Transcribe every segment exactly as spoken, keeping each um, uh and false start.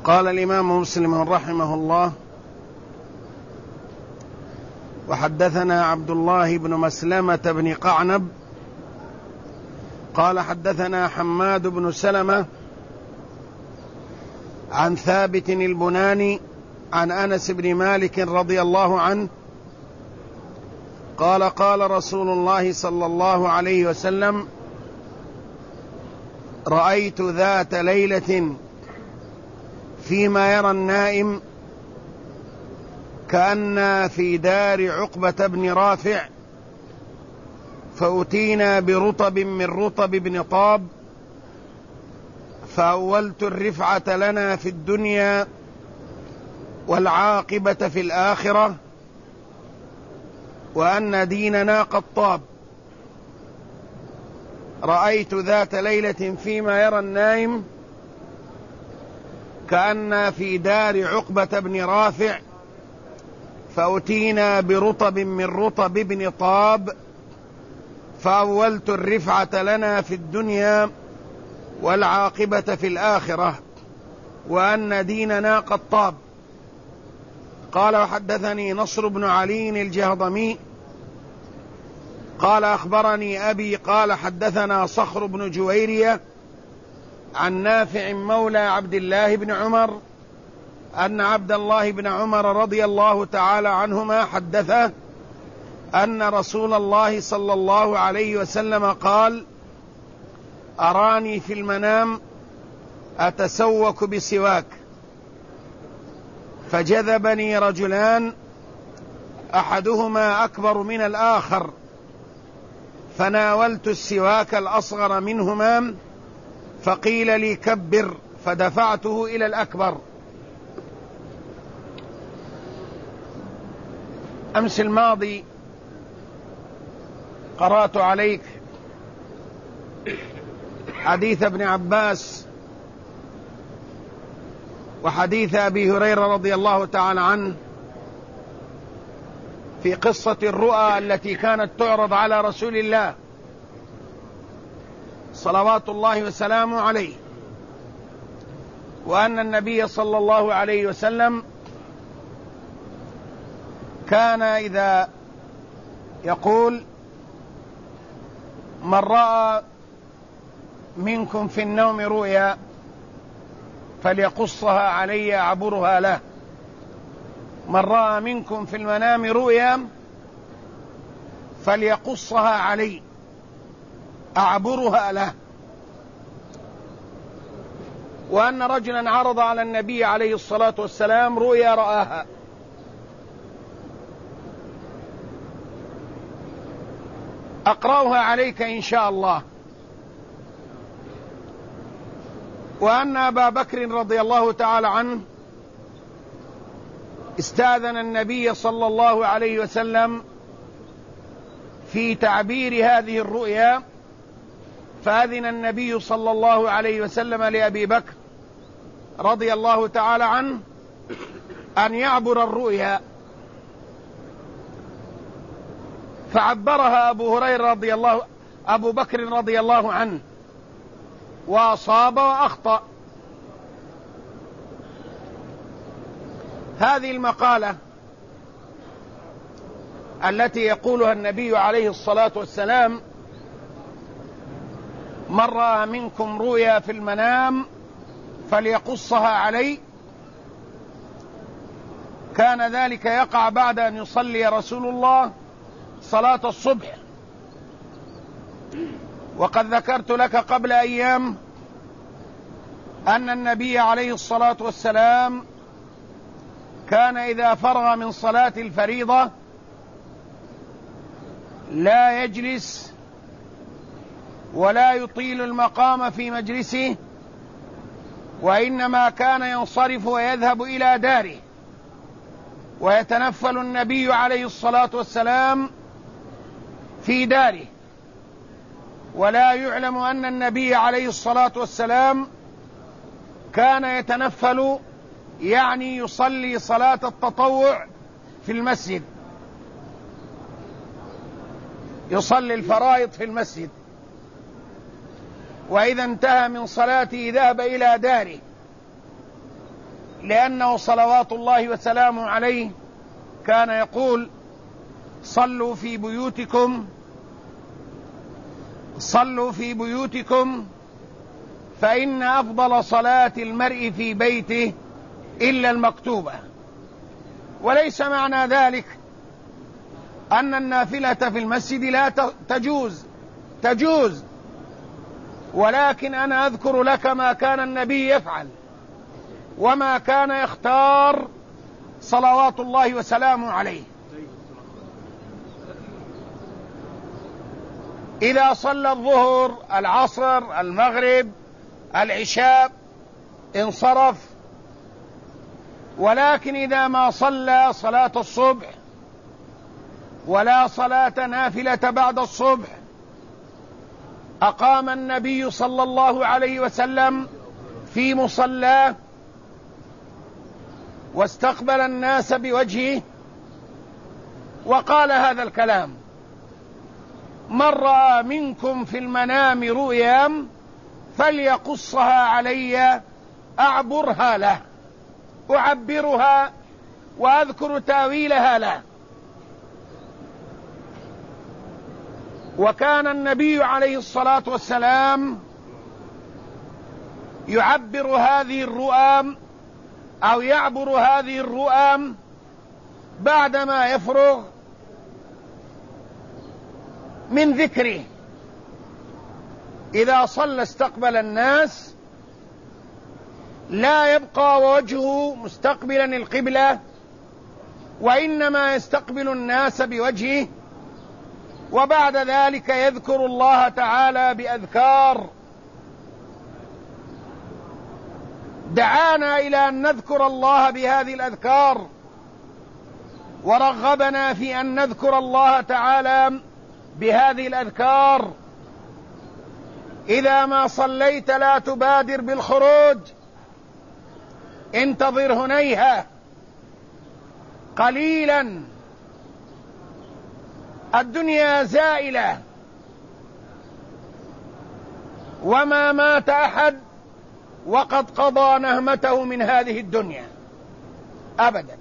قال الإمام مسلم رحمه الله: وحدثنا عبد الله بن مسلمة بن قعنب قال حدثنا حماد بن سلمة عن ثابت البناني عن أنس بن مالك رضي الله عنه قال: قال رسول الله صلى الله عليه وسلم: رأيت ذات ليلة فيما يرى النائم كأن في دار عقبة بن رافع، فأتينا برطب من رطب بن طاب، فأولت الرفعة لنا في الدنيا والعاقبة في الآخرة، وأن ديننا قد طاب. رأيت ذات ليلة فيما يرى النائم كأن في دار عقبة بن رافع، فأتينا برطب من رطب بن طاب، فأولت الرفعة لنا في الدنيا والعاقبة في الآخرة، وأن ديننا قد طاب. قال: وحدثني نصر بن علي الجهضمي قال: أخبرني أبي قال حدثنا صخر بن جويرية عن نافع مولى عبد الله بن عمر أن عبد الله بن عمر رضي الله تعالى عنهما حدثه أن رسول الله صلى الله عليه وسلم قال: أراني في المنام أتسوك بسواك، فجذبني رجلان أحدهما أكبر من الآخر، فناولت السواك الأصغر منهما، فقيل لي: كبر، فدفعته إلى الأكبر. أمس الماضي قرأت عليك حديث ابن عباس وحديث أبي هريرة رضي الله تعالى عنه في قصة الرؤى التي كانت تعرض على رسول الله صلوات الله وسلامه عليه، وأن النبي صلى الله عليه وسلم كان إذا يقول: من رأى منكم في النوم رؤيا فليقصها علي أعبرها له، من رأى منكم في المنام رؤيا فليقصها علي أعبرها له. وأن رجلا عرض على النبي عليه الصلاة والسلام رؤيا رآها، أقرأها عليك إن شاء الله. وأن أبا بكر رضي الله تعالى عنه استأذن النبي صلى الله عليه وسلم في تعبير هذه الرؤيا، فأذن النبي صلى الله عليه وسلم لأبي بكر رضي الله تعالى عنه أن يعبر الرؤيا، فعبرها أبو هريرة رضي الله أبو بكر رضي الله عنه، وأصاب وأخطأ. هذه المقالة التي يقولها النبي عليه الصلاة والسلام: من رأى منكم رؤيا في المنام فليقصها علي، كان ذلك يقع بعد أن يصلي رسول الله صلاة الصبح. وقد ذكرت لك قبل أيام أن النبي عليه الصلاة والسلام كان إذا فرغ من صلاة الفريضة لا يجلس ولا يطيل المقام في مجلسه، وإنما كان ينصرف ويذهب إلى داره، ويتنفل النبي عليه الصلاة والسلام في داره. ولا يعلم أن النبي عليه الصلاة والسلام كان يتنفل، يعني يصلي صلاة التطوع في المسجد، يصلي الفرائض في المسجد، وإذا انتهى من صلاته ذهب إلى داره لأنه صلوات الله وسلامه عليه كان يقول: صلوا في بيوتكم صلوا في بيوتكم فإن أفضل صلاة المرء في بيته إلا المكتوبة. وليس معنى ذلك أن النافلة في المسجد لا تجوز تجوز ولكن أنا أذكر لك ما كان النبي يفعل وما كان يختار صلوات الله وسلامه عليه. إذا صلى الظهر، العصر، المغرب، العشاء انصرف، ولكن إذا ما صلى صلاة الصبح ولا صلاة نافلة بعد الصبح أقام النبي صلى الله عليه وسلم في مصلاه واستقبل الناس بوجهه وقال هذا الكلام: من رأى منكم في المنام رؤيا فليقصها علي أعبرها له، أعبرها وأذكر تاويلها له. وكان النبي عليه الصلاة والسلام يعبر هذه الرؤى أو يعبر هذه الرؤى بعدما يفرغ من ذكره. إذا صلى استقبل الناس لا يبقى وجهه مستقبلا القبلة، وإنما يستقبل الناس بوجهه، وبعد ذلك يذكر الله تعالى بأذكار. دعانا إلى أن نذكر الله بهذه الأذكار، ورغبنا في أن نذكر الله تعالى بهذه الأذكار. إذا ما صليت لا تبادر بالخروج، انتظر هنيها قليلا، الدنيا زائلة وما مات أحد وقد قضى نهمته من هذه الدنيا أبدا.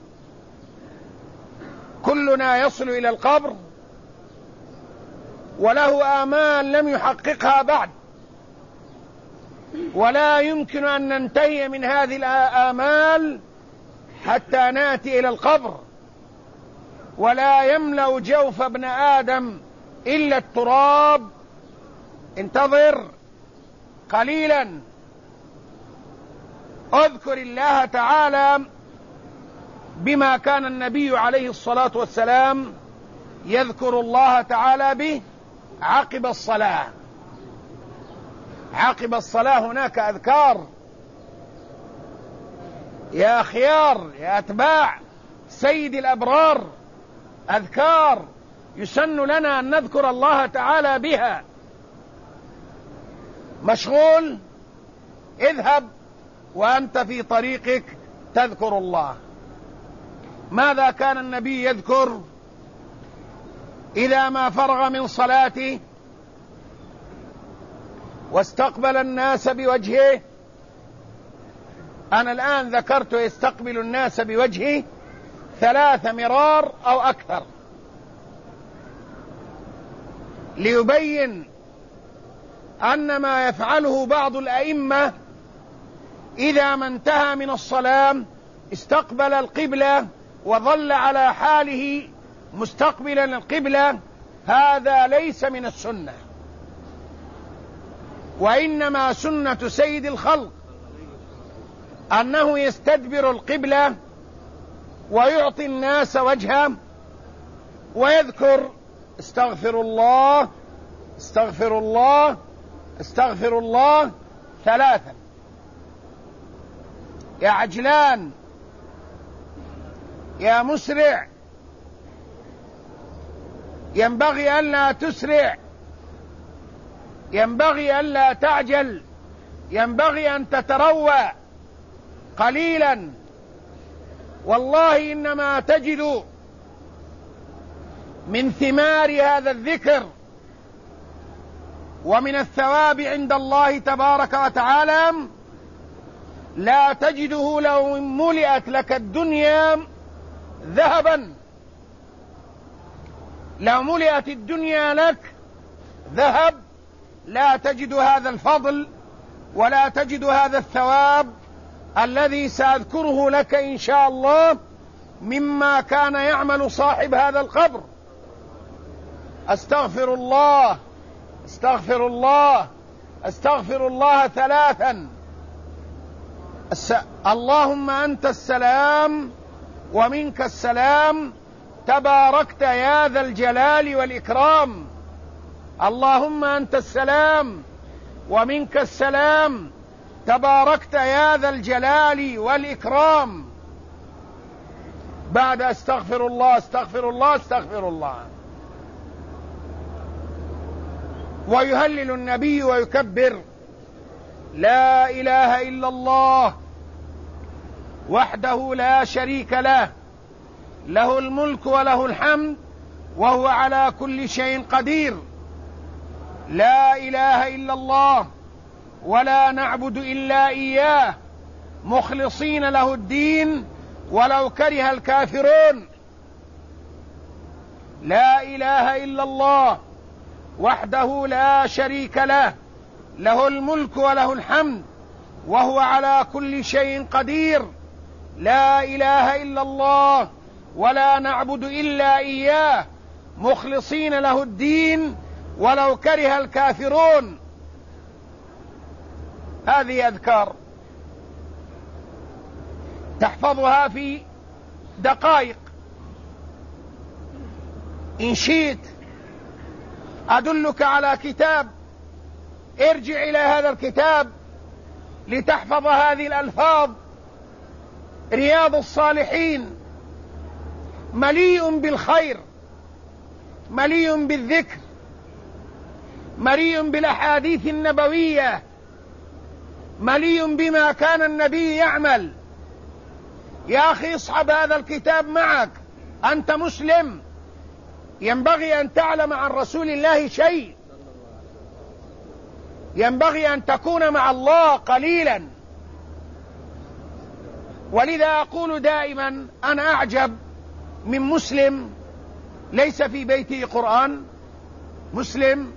كلنا يصل إلى القبر وله آمال لم يحققها بعد، ولا يمكن أن ننتهي من هذه الآمال حتى نأتي إلى القبر، ولا يملأ جوف ابن آدم إلا التراب. انتظر قليلا، اذكر الله تعالى بما كان النبي عليه الصلاة والسلام يذكر الله تعالى به عقب الصلاة. عقب الصلاة هناك أذكار يا خيار يا أتباع سيد الأبرار، أذكار يسن لنا أن نذكر الله تعالى بها. مشغول؟ اذهب وأنت في طريقك تذكر الله. ماذا كان النبي يذكر إذا ما فرغ من صلاته واستقبل الناس بوجهه؟ أنا الآن ذكرت يستقبل الناس بوجهه ثلاث مرار أو أكثر ليبين أن ما يفعله بعض الأئمة إذا ما انتهى من الصلاة استقبل القبلة وظل على حاله مستقبلا القبلة، هذا ليس من السنة، وإنما سنة سيد الخلق أنه يستدبر القبلة ويعطي الناس وجهه ويذكر استغفر الله استغفر الله استغفر الله ثلاثا. يا عجلان يا مسرع، ينبغي ألا تسرع، ينبغي ألا تعجل، ينبغي أن تتروى قليلا. والله إنما تجد من ثمار هذا الذكر ومن الثواب عند الله تبارك وتعالى لا تجده لو ملئت لك الدنيا ذهبا، لو ملئت الدنيا لك ذهب لا تجد هذا الفضل ولا تجد هذا الثواب الذي سأذكره لك إن شاء الله مما كان يعمل صاحب هذا القبر. أستغفر الله أستغفر الله أستغفر الله ثلاثا. الس... اللهم أنت السلام ومنك السلام تباركت يا ذا الجلال والإكرام. اللهم أنت السلام ومنك السلام تباركت يا ذا الجلال والإكرام. بعد أستغفر الله أستغفر الله أستغفر الله ويهلل النبي ويكبر: لا إله إلا الله وحده لا شريك له، له الملك وله الحمد وهو على كل شيء قدير. لا إله إلا الله ولا نعبد إلا إياه مخلصين له الدين ولو كره الكافرون. لا إله إلا الله وحده لا شريك له، له الملك وله الحمد وهو على كل شيء قدير. لا إله إلا الله ولا نعبد إلا إياه مخلصين له الدين ولو كره الكافرون. هذه أذكار تحفظها في دقائق. إن شئت أدلك على كتاب، ارجع إلى هذا الكتاب لتحفظ هذه الألفاظ. رياض الصالحين مليء بالخير، مليء بالذكر، مليء بالأحاديث النبوية، مليء بما كان النبي يعمل. يا أخي اصحب هذا الكتاب معك، أنت مسلم، ينبغي أن تعلم عن رسول الله شيء، ينبغي أن تكون مع الله قليلا. ولذا أقول دائما أنا أعجب من مسلم ليس في بيته قرآن، مسلم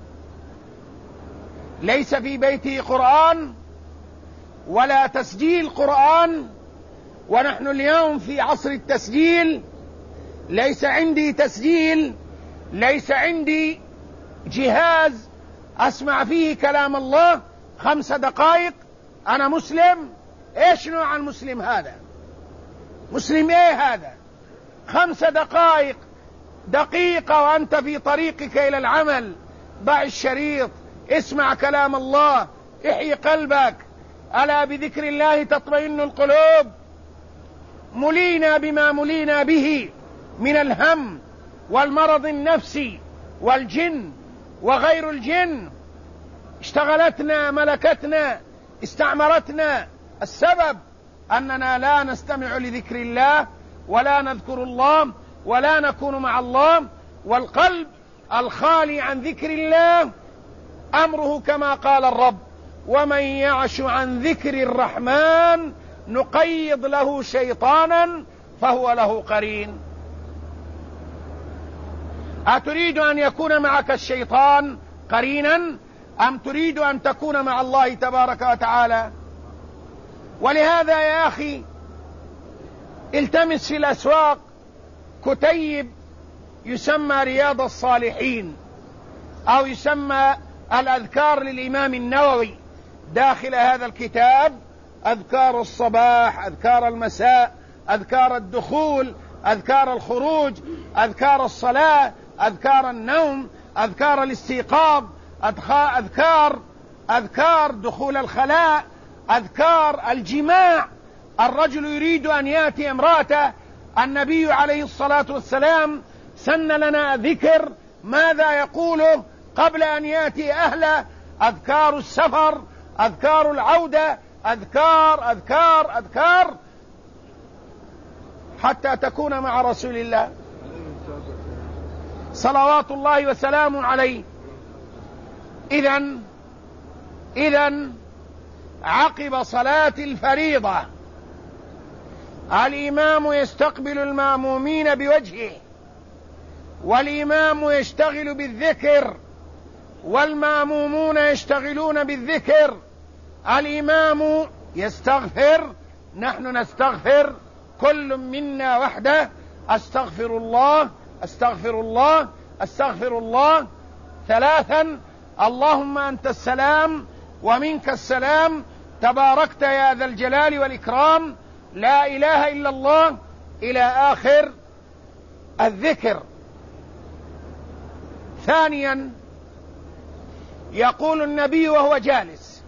ليس في بيته قرآن ولا تسجيل قرآن، ونحن اليوم في عصر التسجيل. ليس عندي تسجيل، ليس عندي جهاز أسمع فيه كلام الله خمس دقائق. أنا مسلم. إيش نوع المسلم هذا؟ مسلم إيه هذا؟ خمس دقائق، دقيقة وأنت في طريقك إلى العمل. ضع الشريط، اسمع كلام الله، احيي قلبك. ألا بذكر الله تطمئن القلوب. ملينا بما ملينا به من الهم والمرض النفسي والجن وغير الجن. اشتغلتنا، ملكتنا، استعمرتنا. السبب أننا لا نستمع لذكر الله ولا نذكر الله ولا نكون مع الله. والقلب الخالي عن ذكر الله أمره كما قال الرب: ومن يعش عن ذكر الرحمن نقيض له شيطانا فهو له قرين. أتريد أن يكون معك الشيطان قرينا أم تريد أن تكون مع الله تبارك وتعالى؟ ولهذا يا أخي التمس في الأسواق كتيب يسمى رياض الصالحين أو يسمى الأذكار للإمام النووي. داخل هذا الكتاب أذكار الصباح، أذكار المساء، أذكار الدخول، أذكار الخروج، أذكار الصلاة، أذكار النوم، أذكار الاستيقاظ، أذكار أذكار دخول الخلاء، أذكار الجماع. الرجل يريد أن يأتي امرأته، النبي عليه الصلاة والسلام سن لنا ذكر ماذا يقوله قبل أن يأتي أهله. أذكار السفر، أذكار العودة، أذكار أذكار أذكار حتى تكون مع رسول الله صلوات الله وسلامه عليه. إذن إذن عقب صلاة الفريضة الإمام يستقبل المأمومين بوجهه، والإمام يشتغل بالذكر والمأمومون يشتغلون بالذكر. الإمام يستغفر، نحن نستغفر، كل منا وحده، أستغفر الله أستغفر الله أستغفر الله ثلاثا، اللهم أنت السلام ومنك السلام، تباركت يا ذا الجلال والإكرام، لا إله إلا الله، إلى آخر الذكر. ثانيا يقول النبي وهو جالس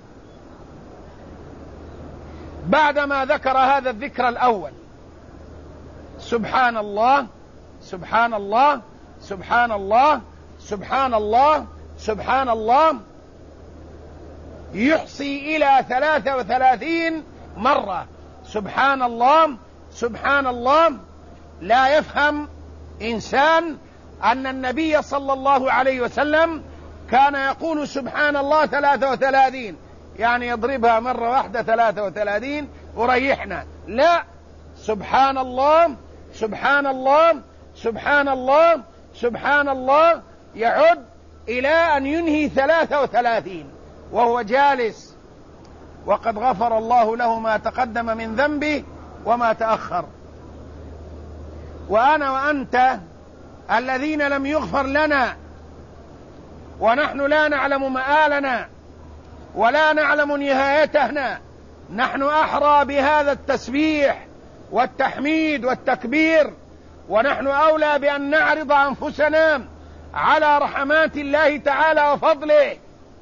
بعدما ذكر هذا الذكر الأول: سبحان الله سبحان الله سبحان الله سبحان الله سبحان الله، يحصي إلى ثلاثة وثلاثين مرة سبحان الله سبحان الله. لا يفهم إنسان أن النبي صلى الله عليه وسلم كان يقول سبحان الله ثلاثة وثلاثين، يعني يضربها مرة واحدة ثلاثة وثلاثين وريحنا. لا، سبحان الله سبحان الله سبحان الله سبحان الله، يعد إلى أن ينهي ثلاثة وثلاثين وهو جالس، وقد غفر الله له ما تقدم من ذنبه وما تأخر. وأنا وأنت الذين لم يغفر لنا ونحن لا نعلم مآلنا ولا نعلم نهايتنا، نحن أحرى بهذا التسبيح والتحميد والتكبير، ونحن أولى بأن نعرض أنفسنا على رحمات الله تعالى وفضله.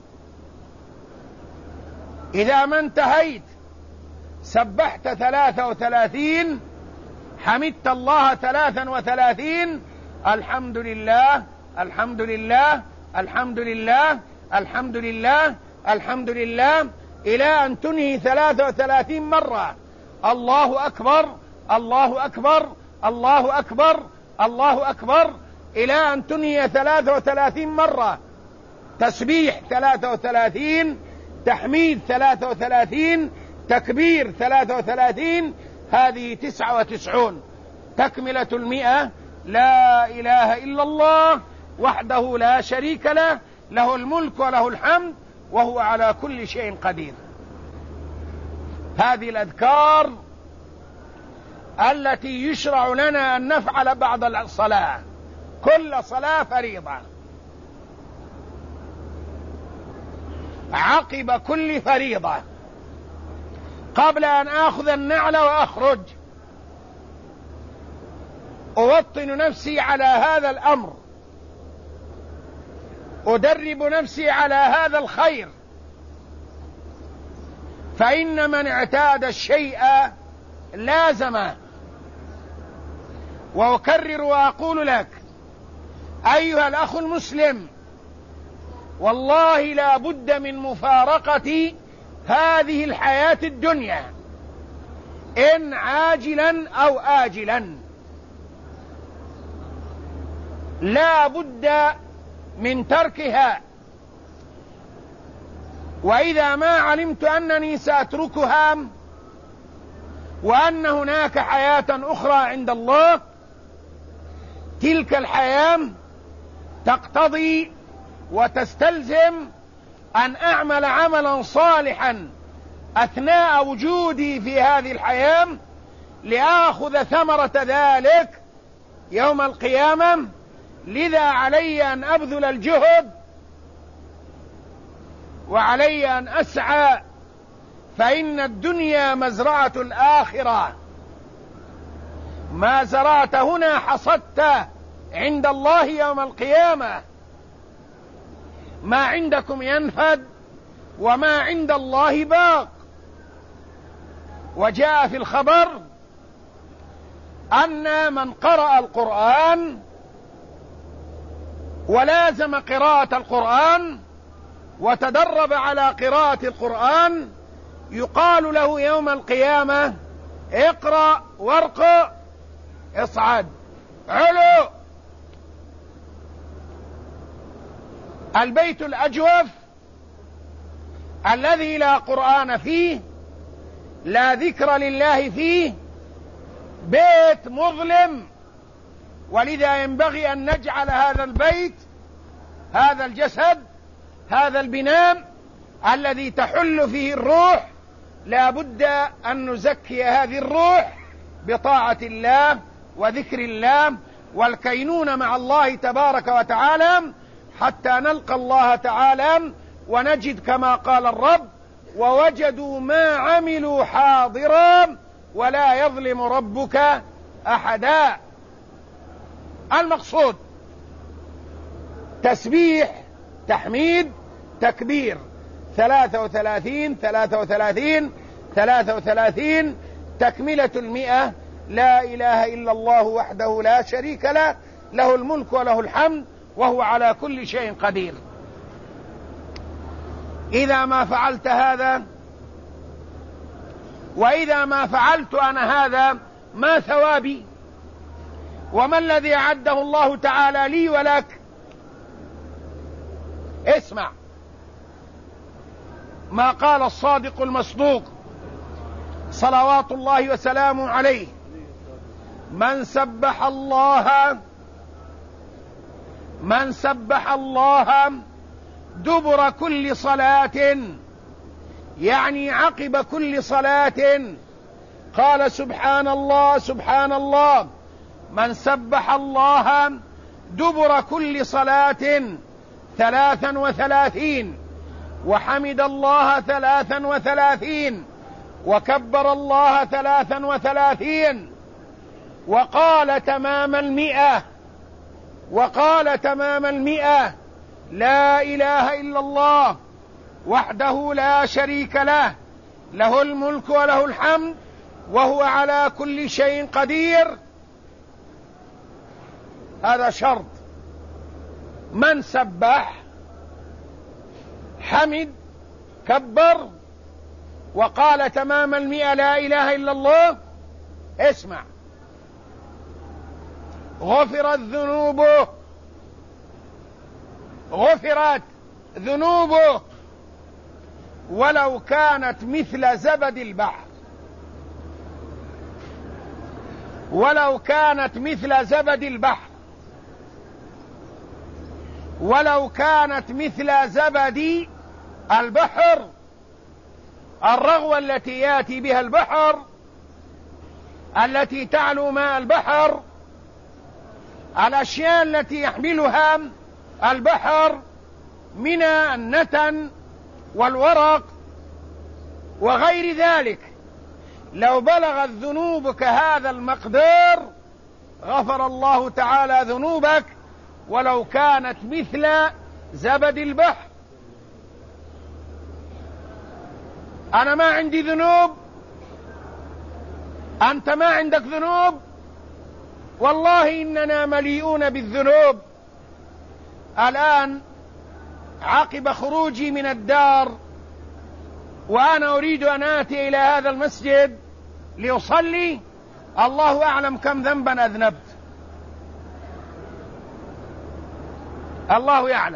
إذا ما انتهيت سبحت ثلاثة وثلاثين، حمدت الله ثلاثا وثلاثين، الحمد لله الحمد لله الحمد لله الحمد لله الحمد لله، إلى أن تنهي ثلاثة وثلاثين مرة الله أكبر الله أكبر الله أكبر الله أكبر، إلى أن تنهي ثلاثة وثلاثين مرة تسبيح ثلاثة وثلاثين، تحميد ثلاثة وثلاثين، تكبير ثلاثة وثلاثين، هذه تسعة وتسعون، تكملة المئة. لا إله إلا الله وحده لا شريك له، له الملك وله الحمد وهو على كل شيء قدير. هذه الأذكار التي يشرع لنا أن نفعل بعد الصلاة، كل صلاة فريضة، عقب كل فريضة، قبل أن آخذ النعل وأخرج، أوطن نفسي على هذا الأمر، أدرب نفسي على هذا الخير، فإن من اعتاد الشيء لازمه. وأكرر وأقول لك أيها الأخ المسلم، والله لا بد من مفارقة هذه الحياة الدنيا، إن عاجلا أو آجلا، لا بد من تركها. وإذا ما علمت أنني سأتركها وأن هناك حياة أخرى عند الله، تلك الحياة تقتضي وتستلزم أن أعمل عملا صالحا أثناء وجودي في هذه الحياة لآخذ ثمرة ذلك يوم القيامة. لذا علي أن أبذل الجهد وعلي أن أسعى، فإن الدنيا مزرعة الآخرة، ما زرعت هنا حصدت عند الله يوم القيامة. ما عندكم ينفد وما عند الله باق. وجاء في الخبر أن من قرأ القرآن ولازم قراءة القرآن وتدرب على قراءة القرآن، يقال له يوم القيامة: اقرأ وارقى، اصعد علو. البيت الأجوف الذي لا قرآن فيه، لا ذكر لله فيه، بيت مظلم. ولذا ينبغي أن نجعل هذا البيت، هذا الجسد، هذا البناء الذي تحل فيه الروح، لا بد أن نزكي هذه الروح بطاعة الله وذكر الله والكينون مع الله تبارك وتعالى، حتى نلقى الله تعالى ونجد كما قال الرب: ووجدوا ما عملوا حاضرا ولا يظلم ربك أحدا. المقصود تسبيح، تحميد، تكبير، ثلاثة وثلاثين ثلاثة وثلاثين ثلاثة وثلاثين، تكملة المئة. لا إله إلا الله وحده لا شريك له، له الملك وله الحمد وهو على كل شيء قدير. إذا ما فعلت هذا، وإذا ما فعلت أنا هذا، ما ثوابي؟ وما الذي أعده الله تعالى لي ولك؟ اسمع ما قال الصادق المصدوق صلوات الله وسلامه عليه: من سبح الله من سبح الله دبر كل صلاة، يعني عقب كل صلاة، قال سبحان الله سبحان الله. من سبح الله دبر كل صلاة ثلاثا وثلاثين، وحمد الله ثلاثا وثلاثين، وكبر الله ثلاثا وثلاثين، وقال تمام المئة وقال تمام المئة: لا إله إلا الله وحده لا شريك له، له الملك وله الحمد وهو على كل شيء قدير. هذا شرط. من سبح، حمد، كبر، وقال تمام المئة لا إله إلا الله، اسمع: غفرت ذنوبه، غفرت ذنوبه ولو كانت مثل زبد البحر، ولو كانت مثل زبد البحر، ولو كانت مثل زبد البحر. الرغوة التي يأتي بها البحر، التي تعلو ماء البحر، الأشياء التي يحملها البحر من النتن والورق وغير ذلك، لو بلغت ذنوبك هذا المقدار غفر الله تعالى ذنوبك ولو كانت مثل زبد البحر. أنا ما عندي ذنوب، أنت ما عندك ذنوب، والله إننا مليئون بالذنوب. الآن عقب خروجي من الدار وأنا أريد أن آتي إلى هذا المسجد لأصلي، الله أعلم كم ذنبا أذنبت، الله يعلم.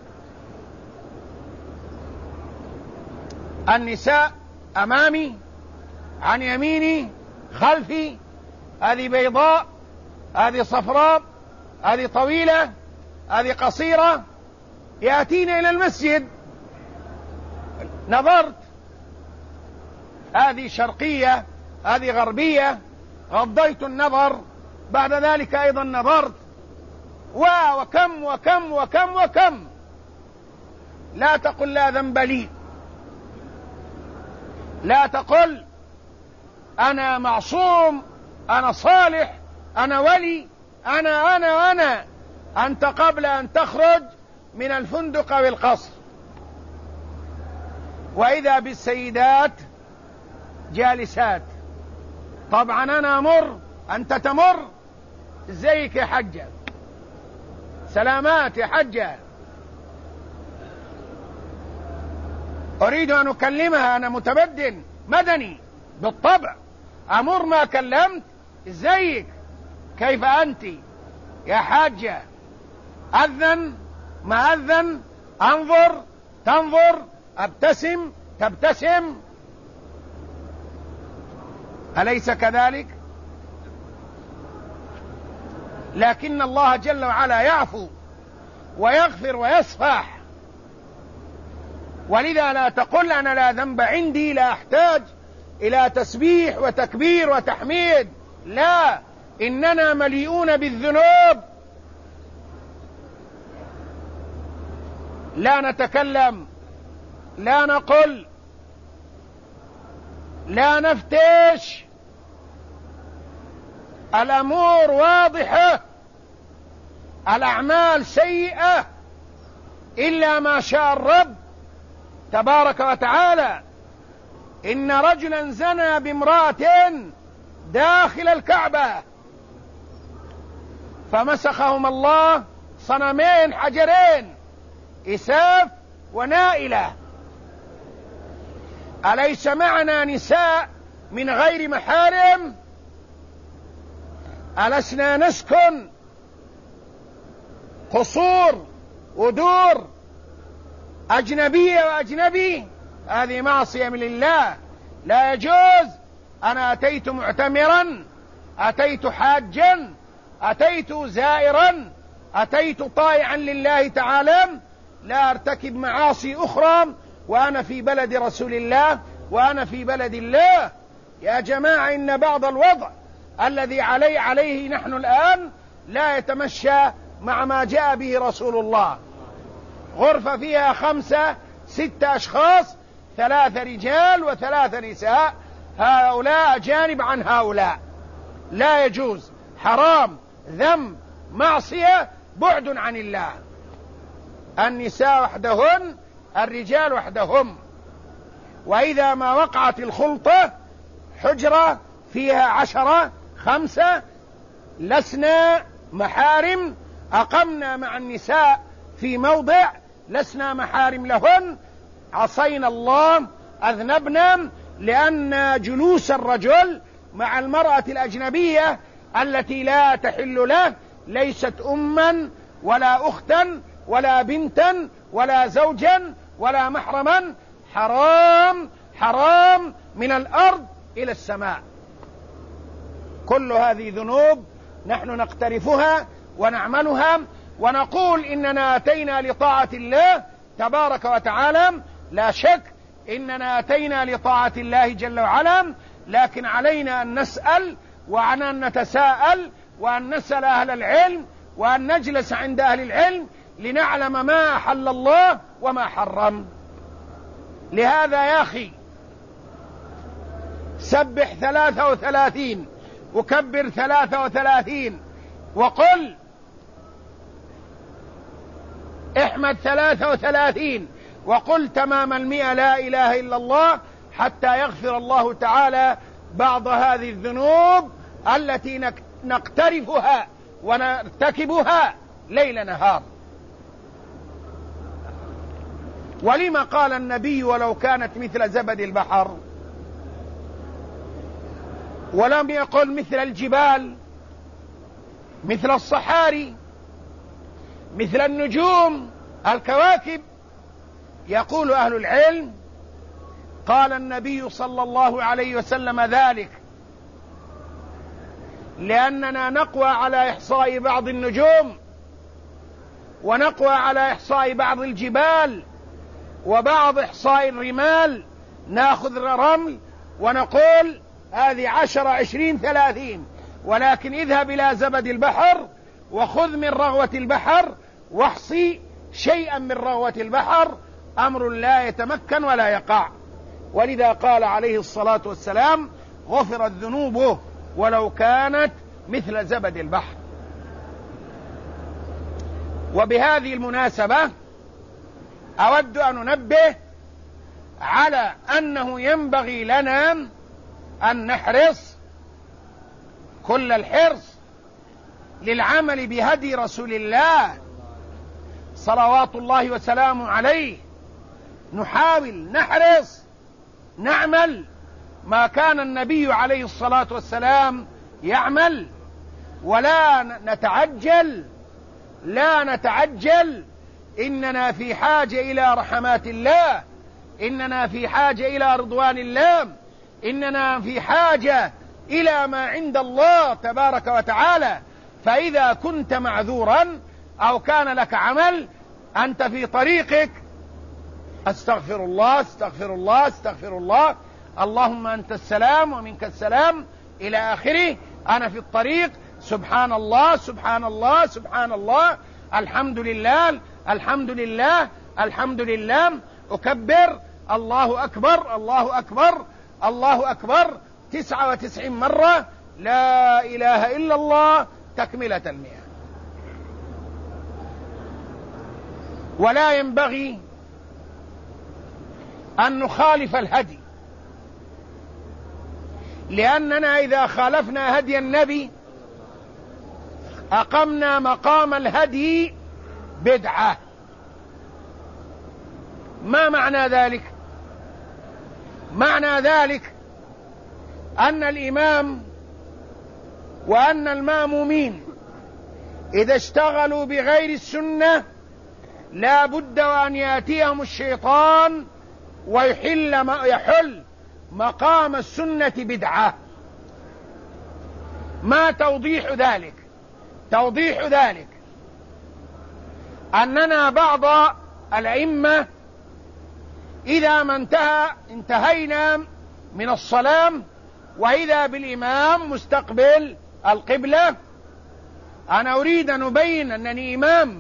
النساء أمامي، عن يميني، خلفي، هذه بيضاء، هذه صفراء، هذه طويلة، هذه قصيرة، يأتين إلى المسجد. نظرت، هذه شرقية، هذه غربية، غضيت النظر، بعد ذلك أيضا نظرت، وكم وكم وكم وكم. لا تقل لا ذنب لي، لا تقل أنا معصوم، أنا صالح، أنا ولي، أنا أنا أنا أنت قبل أن تخرج من الفندق أو القصر وإذا بالسيدات جالسات. طبعا أنا أمر، أنت تمر، ازيك يا حجة، سلامات يا حجة، أريد أن أكلمها، أنا متمدن مدني بالطبع، أمر ما كلمت، ازيك، كيف أنت يا حاجة، أذن ما أذن، أنظر تنظر، أبتسم تبتسم، أليس كذلك؟ لكن الله جل وعلا يعفو ويغفر ويصفح، ولذا لا تقل أنا لا ذنب عندي، لا أحتاج إلى تسبيح وتكبير وتحميد، لا، إننا مليئون بالذنوب، لا نتكلم، لا نقل، لا نفتش، الأمور واضحة، الأعمال سيئة إلا ما شاء الرب تبارك وتعالى. إن رجلا زنى بامرأة داخل الكعبة فمسخهما الله صنمين حجرين إساف ونائلة. أليس معنا نساء من غير محارم؟ ألسنا نسكن قصور ودور أجنبية وأجنبي؟ هذه معصية من الله، لا يجوز. أنا أتيت معتمرا، أتيت حاجا، أتيت زائرا، أتيت طائعا لله تعالى، لا أرتكب معاصي أخرى وأنا في بلد رسول الله وأنا في بلد الله. يا جماعة، إن بعض الوضع الذي علي عليه نحن الآن لا يتمشى مع ما جاء به رسول الله. غرفة فيها خمسة ستة أشخاص، ثلاثة رجال وثلاثة نساء، هؤلاء أجانب عن هؤلاء، لا يجوز، حرام، ذنب، معصية، بعد عن الله. النساء وحدهن، الرجال وحدهم. وإذا ما وقعت الخلطة، حجرة فيها عشرة خمسة، لسنا محارم، أقمنا مع النساء في موضع لسنا محارم لهن، عصينا الله، أذنبنا، لأن جلوس الرجل مع المرأة الأجنبية التي لا تحل له ليست أما ولا أختا ولا بنتا ولا زوجا ولا محرما، حرام حرام من الأرض إلى السماء. كل هذه ذنوب نحن نقترفها ونعملها ونقول إننا أتينا لطاعة الله تبارك وتعالى. لا شك إننا أتينا لطاعة الله جل وعلا، لكن علينا أن نسأل وأن نتساءل وأن نسأل أهل العلم وأن نجلس عند أهل العلم لنعلم ما أحل الله وما حرم. لهذا يا أخي سبح ثلاثة وثلاثين وكبر ثلاثة وثلاثين وقل احمد ثلاثة وثلاثين وقل تمام المئة لا إله إلا الله، حتى يغفر الله تعالى بعض هذه الذنوب التي نقترفها ونرتكبها ليل نهار. ولما قال النبي ولو كانت مثل زبد البحر؟ ولم يقل مثل الجبال، مثل الصحاري، مثل النجوم، الكواكب. يقول أهل العلم قال النبي صلى الله عليه وسلم ذلك لأننا نقوى على إحصاء بعض النجوم، ونقوى على إحصاء بعض الجبال، وبعض إحصاء الرمال، نأخذ رمل ونقول هذه عشرة عشرين ثلاثين، ولكن اذهب إلى زبد البحر وخذ من رغوة البحر واحصي شيئا من رغوة البحر، أمر لا يتمكن ولا يقع. ولذا قال عليه الصلاة والسلام غفرت ذنوبه ولو كانت مثل زبد البحر. وبهذه المناسبة أود أن ننبه على أنه ينبغي لنا أن نحرص كل الحرص للعمل بهدي رسول الله صلوات الله وسلامه عليه. نحاول نحرص نعمل ما كان النبي عليه الصلاة والسلام يعمل، ولا نتعجل لا نتعجل إننا في حاجة إلى رحمات الله إننا في حاجة إلى رضوان الله، إننا في حاجة إلى ما عند الله تبارك وتعالى. فإذا كنت معذورا أو كان لك عمل أنت في طريقك، استغفر الله استغفر الله استغفر الله، اللهم أنت السلام ومنك السلام إلى آخره، أنا في الطريق، سبحان الله سبحان الله سبحان الله، الحمد لله الحمد لله الحمد لله، أكبر، الله أكبر الله أكبر الله أكبر تسعة وتسعين مرة، لا إله إلا الله تكملة المئة. ولا ينبغي أن نخالف الهدي، لأننا إذا خالفنا هدي النبي أقمنا مقام الهدي بدعة. ما معنى ذلك؟ معنى ذلك أن الإمام وأن المأمومين إذا اشتغلوا بغير السنة لا بد وأن يأتيهم الشيطان ويحل ما يحل مقام السنة بدعة. ما توضيح ذلك؟ توضيح ذلك أننا بعض الأئمة إذا ما انتهى انتهينا من الصلاة وإذا بالإمام مستقبل القبلة، أنا أريد أن أبين أنني إمام،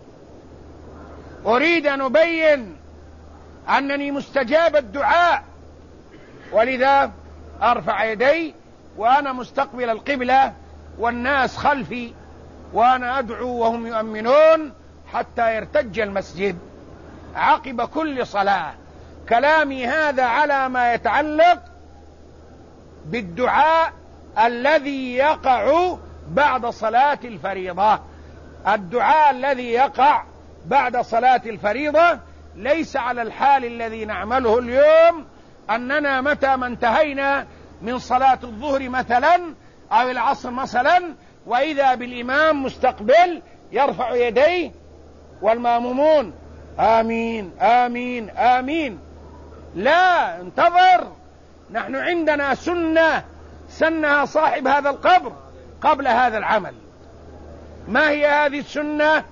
أريد أن أبين أنني مستجاب الدعاء، ولذا أرفع يدي وأنا مستقبل القبلة والناس خلفي وأنا أدعو وهم يؤمنون حتى يرتج المسجد عقب كل صلاة. كلامي هذا على ما يتعلق بالدعاء الذي يقع بعد صلاة الفريضة. الدعاء الذي يقع بعد صلاة الفريضة ليس على الحال الذي نعمله اليوم، أننا متى ما انتهينا من صلاة الظهر مثلا أو العصر مثلا وإذا بالإمام مستقبل يرفع يديه والمأمومون آمين آمين آمين. لا، انتظر، نحن عندنا سنة سنها صاحب هذا القبر قبل هذا العمل. ما هي هذه السنة؟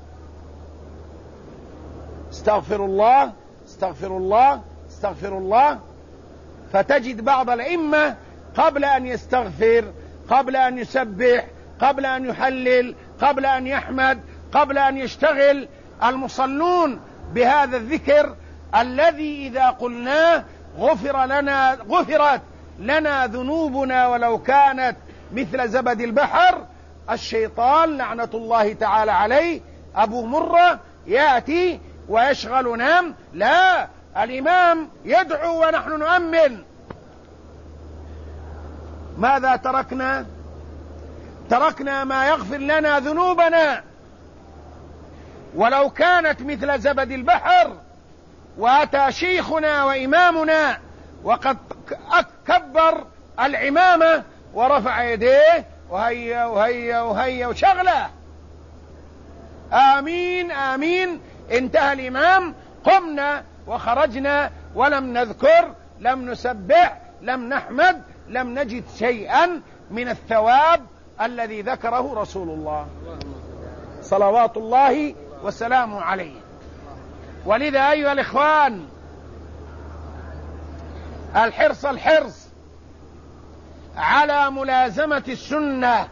استغفر الله استغفر الله استغفر الله. فتجد بعض الأئمة قبل أن يستغفر، قبل أن يسبح، قبل أن يحلل، قبل أن يحمد، قبل أن يشتغل، المصلون بهذا الذكر الذي إذا قلناه غفر لنا غفرت لنا ذنوبنا ولو كانت مثل زبد البحر. الشيطان لعنة الله تعالى عليه أبو مرة يأتي ويشغلنا، لا، الإمام يدعو ونحن نؤمن. ماذا تركنا؟ تركنا ما يغفر لنا ذنوبنا ولو كانت مثل زبد البحر. وأتى شيخنا وإمامنا وقد كبر العمامة ورفع يديه وهيا وهيا وهيا وشغله آمين آمين. انتهى الإمام، قمنا وخرجنا ولم نذكر، لم نسبح، لم نحمد، لم نجد شيئا من الثواب الذي ذكره رسول الله صلوات الله وسلامه عليه. ولذا أيها الإخوان، الحرص الحرص على ملازمة السنة،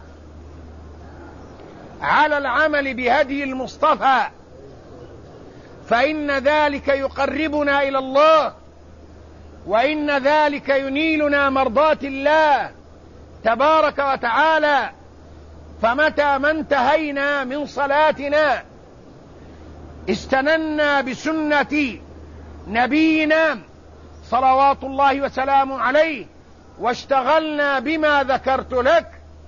على العمل بهدي المصطفى، فإن ذلك يقربنا إلى الله، وإن ذلك ينيلنا مرضات الله تبارك وتعالى. فمتى ما انتهينا من صلاتنا استننا بسنة نبينا صلوات الله وسلامه عليه واشتغلنا بما ذكرت لك.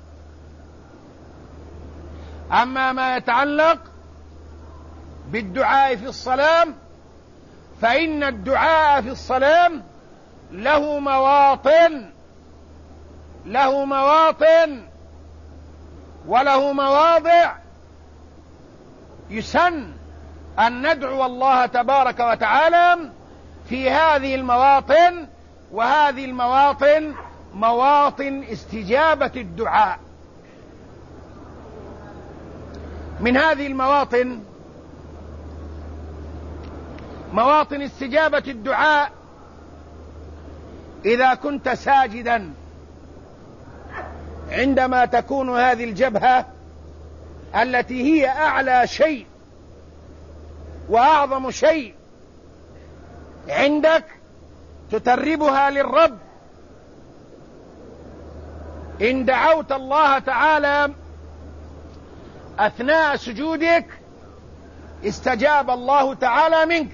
أما ما يتعلق بالدعاء في الصلاة فإن الدعاء في الصلاة له مواطن له مواطن وله مواضع يسن أن ندعو الله تبارك وتعالى في هذه المواطن، وهذه المواطن مواطن استجابة الدعاء. من هذه المواطن مواطن استجابة الدعاء إذا كنت ساجدا، عندما تكون هذه الجبهة التي هي أعلى شيء وأعظم شيء عندك تتربها للرب، إن دعوت الله تعالى أثناء سجودك استجاب الله تعالى منك.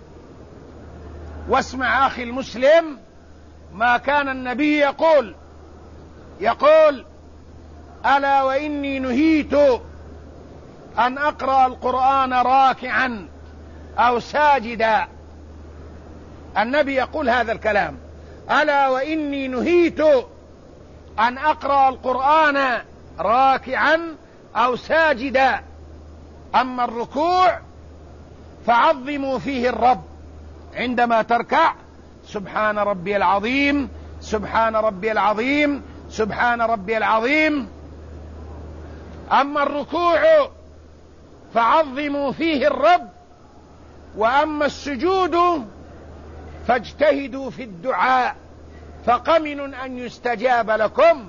واسمع أخي المسلم ما كان النبي يقول يقول ألا وإني نهيت أن أقرأ القرآن راكعا أو ساجدا. النبي يقول هذا الكلام: ألا وإني نهيت أن أقرأ القرآن راكعا أو ساجدا. أما الركوع فعظموا فيه الرب، عندما تركع سبحان ربي العظيم سبحان ربي العظيم سبحان ربي العظيم. أما الركوع فعظموا فيه الرب، وأما السجود فاجتهدوا في الدعاء، فقمن أن يستجاب لكم.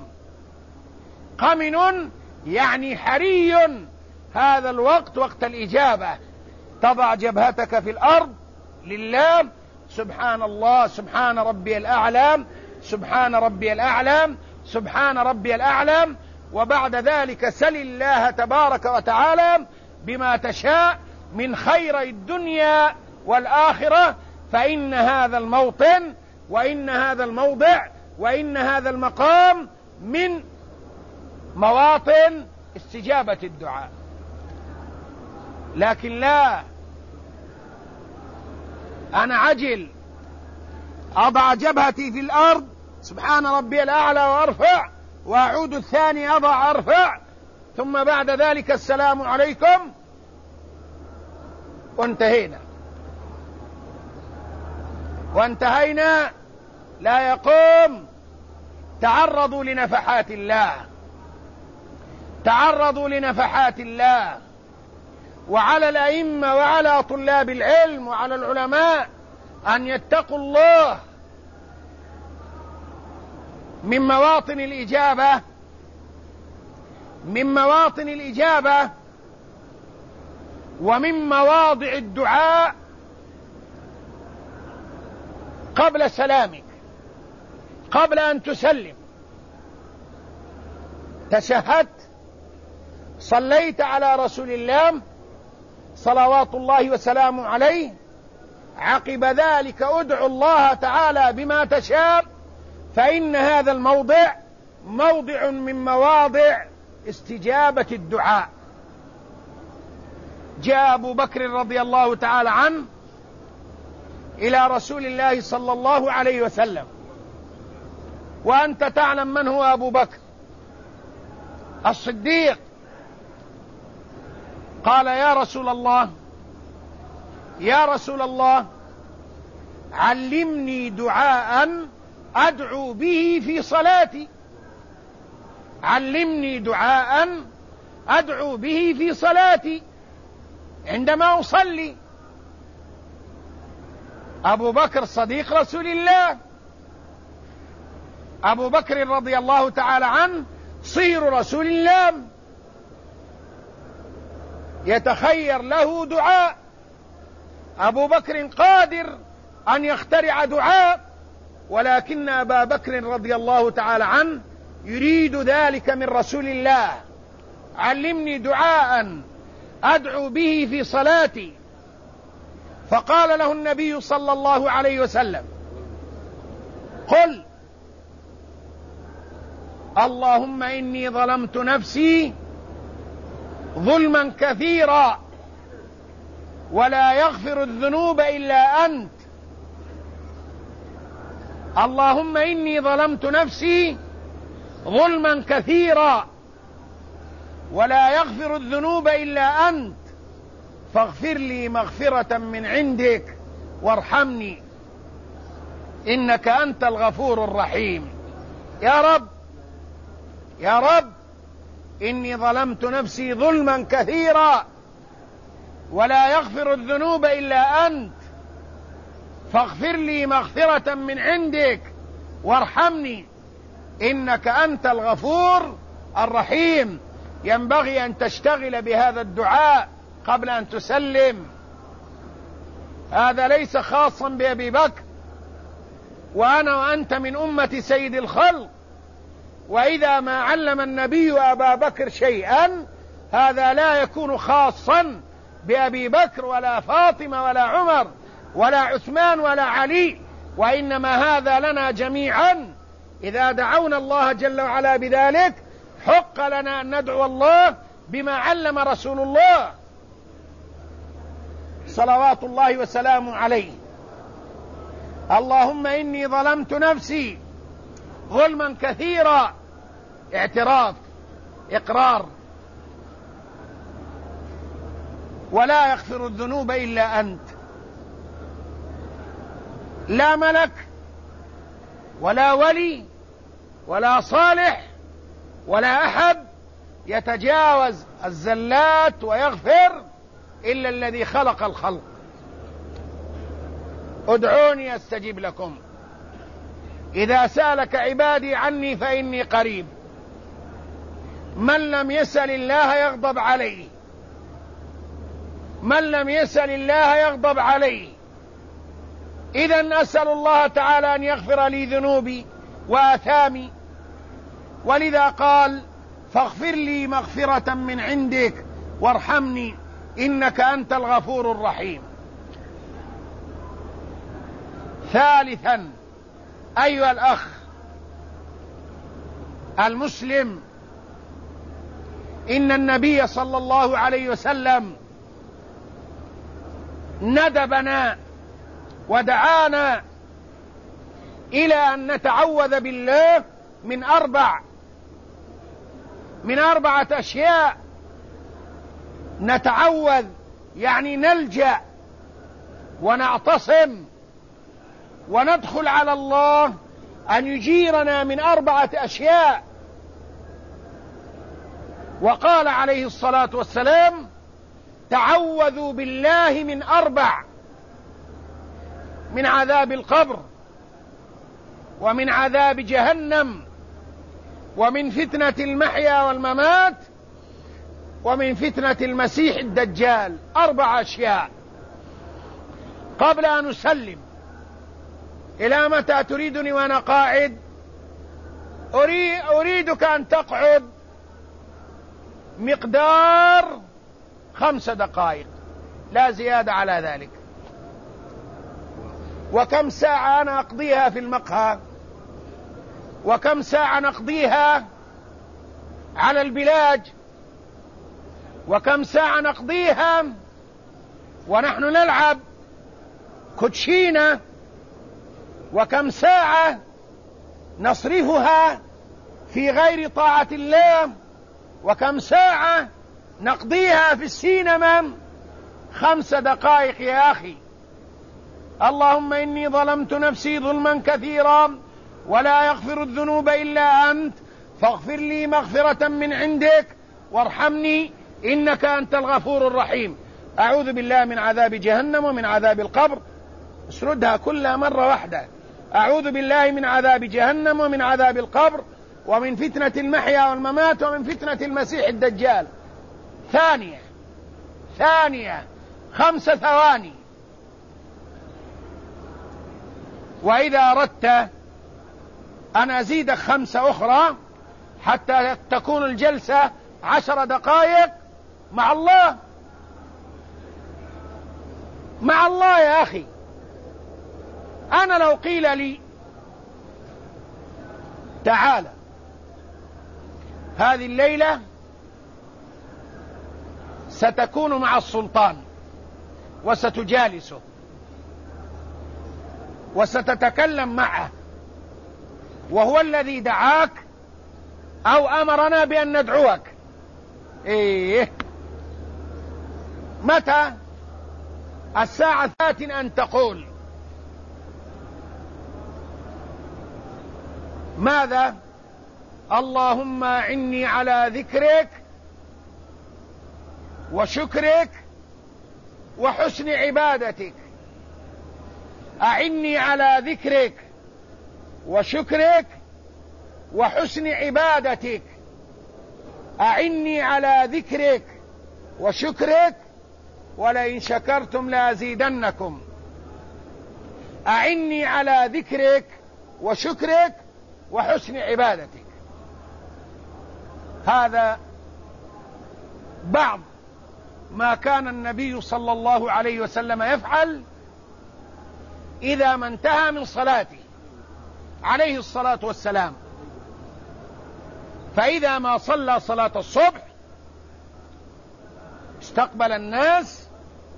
قمن يعني حري هذا الوقت، وقت الإجابة، تضع جبهتك في الأرض لله، سبحان الله سبحان ربي الأعلى سبحان ربي الأعلى سبحان ربي الأعلى، وبعد ذلك سل الله تبارك وتعالى بما تشاء من خير الدنيا والآخرة، فإن هذا الموطن وإن هذا الموضع وإن هذا المقام من مواطن استجابة الدعاء. لكن لا، أنا عجل أضع جبهتي في الأرض سبحان ربي الأعلى وأرفع، وأعود الثاني أضع أرفع، ثم بعد ذلك السلام عليكم وانتهينا وانتهينا. لا يقوم. تعرضوا لنفحات الله، تعرضوا لنفحات الله. وعلى الأئمة وعلى طلاب العلم وعلى العلماء أن يتقوا الله. من مواطن الإجابة من مواطن الإجابة ومن مواضع الدعاء قبل سلامك، قبل أن تسلم، تشهدت، صليت على رسول الله صلوات الله وسلامه عليه، عقب ذلك ادعو الله تعالى بما تشاء، فإن هذا الموضع موضع من مواضع استجابة الدعاء. جاء أبو بكر رضي الله تعالى عنه إلى رسول الله صلى الله عليه وسلم، وأنت تعلم من هو أبو بكر الصديق. قال: يا رسول الله يا رسول الله علمني دعاء أدعو به في صلاتي، علمني دعاء أدعو به في صلاتي عندما أصلي. أبو بكر صديق رسول الله، أبو بكر رضي الله تعالى عنه صهر رسول الله، يتخير له دعاء. أبو بكر قادر أن يخترع دعاء، ولكن أبا بكر رضي الله تعالى عنه يريد ذلك من رسول الله: علمني دعاء أدعو به في صلاتي. فقال له النبي صلى الله عليه وسلم: قل اللهم إني ظلمت نفسي ظلما كثيرا ولا يغفر الذنوب إلا أنت، اللهم إني ظلمت نفسي ظلما كثيرا ولا يغفر الذنوب إلا أنت، فاغفر لي مغفرة من عندك وارحمني. إنك أنت الغفور الرحيم. يا رب يا رب إني ظلمت نفسي ظلما كثيرا ولا يغفر الذنوب إلا أنت، فاغفر لي مغفرة من عندك وارحمني إنك أنت الغفور الرحيم. ينبغي أن تشتغل بهذا الدعاء قبل أن تسلم. هذا ليس خاصا بأبي بكر، وأنا وأنت من أمة سيد الخلق، وإذا ما علم النبي أبا بكر شيئا هذا لا يكون خاصا بأبي بكر ولا فاطمة ولا عمر ولا عثمان ولا علي، وإنما هذا لنا جميعا. إذا دعونا الله جل وعلا بذلك حق لنا أن ندعو الله بما علم رسول الله صلوات الله وسلامه عليه. اللهم إني ظلمت نفسي ظلما كثيرا، اعتراف، إقرار، ولا يغفر الذنوب إلا أنت. لا ملك ولا ولي ولا صالح ولا أحد يتجاوز الزلات ويغفر إلا الذي خلق الخلق. ادعوني أستجب لكم. إذا سألك عبادي عني فإني قريب. من لم يسأل الله يغضب عليه، من لم يسأل الله يغضب عليه. إذن أسأل الله تعالى أن يغفر لي ذنوبي وآثامي، ولذا قال فاغفر لي مغفرة من عندك وارحمني إنك أنت الغفور الرحيم. ثالثا أيها الأخ المسلم، إن النبي صلى الله عليه وسلم ندبنا ودعانا إلى أن نتعوذ بالله من أربع من أربعة أشياء. نتعوذ يعني نلجأ ونعتصم وندخل على الله أن يجيرنا من أربعة أشياء. وقال عليه الصلاة والسلام تعوذوا بالله من أربع: من عذاب القبر، ومن عذاب جهنم، ومن فتنة المحيا والممات، ومن فتنة المسيح الدجال. أربع أشياء. قبل أن أسلم، إلى متى تريدني وأنا قاعد؟ أريدك أن تقعد مقدار خمس دقائق، لا زيادة على ذلك. وكم ساعة أنا أقضيها في المقهى، وكم ساعة نقضيها على البلاج، وكم ساعة نقضيها ونحن نلعب كوتشينة، وكم ساعة نصرفها في غير طاعة الله، وكم ساعة نقضيها في السينما. خمس دقائق يا أخي. اللهم إني ظلمت نفسي ظلما كثيرا ولا يغفر الذنوب إلا أنت، فاغفر لي مغفرة من عندك وارحمني إنك أنت الغفور الرحيم. أعوذ بالله من عذاب جهنم ومن عذاب القبر. اسردها كلها مرة واحدة. أعوذ بالله من عذاب جهنم ومن عذاب القبر ومن فتنة المحيا والممات ومن فتنة المسيح الدجال. ثانية ثانية خمس ثواني. وإذا أردت أن أزيد خمسة أخرى حتى تكون الجلسة عشر دقائق مع الله، مع الله يا أخي. أنا لو قيل لي تعال هذه الليلة ستكون مع السلطان وستجالسه وستتكلم معه وهو الذي دعاك أو أمرنا بأن ندعوك، إيه متى؟ الساعة ثلاث أن تقول ماذا؟ اللهم أعني على ذكرك وشكرك وحسن عبادتك. أعني على ذكرك وشكرك وحسن عبادتك. أعني على ذكرك وشكرك ولئن شكرتم لأزيدنكم. أعني على ذكرك وشكرك وحسن عبادتك. هذا بعض ما كان النبي صلى الله عليه وسلم يفعل إذا ما انتهى من صلاته عليه الصلاة والسلام. فإذا ما صلى صلاة الصبح استقبل الناس،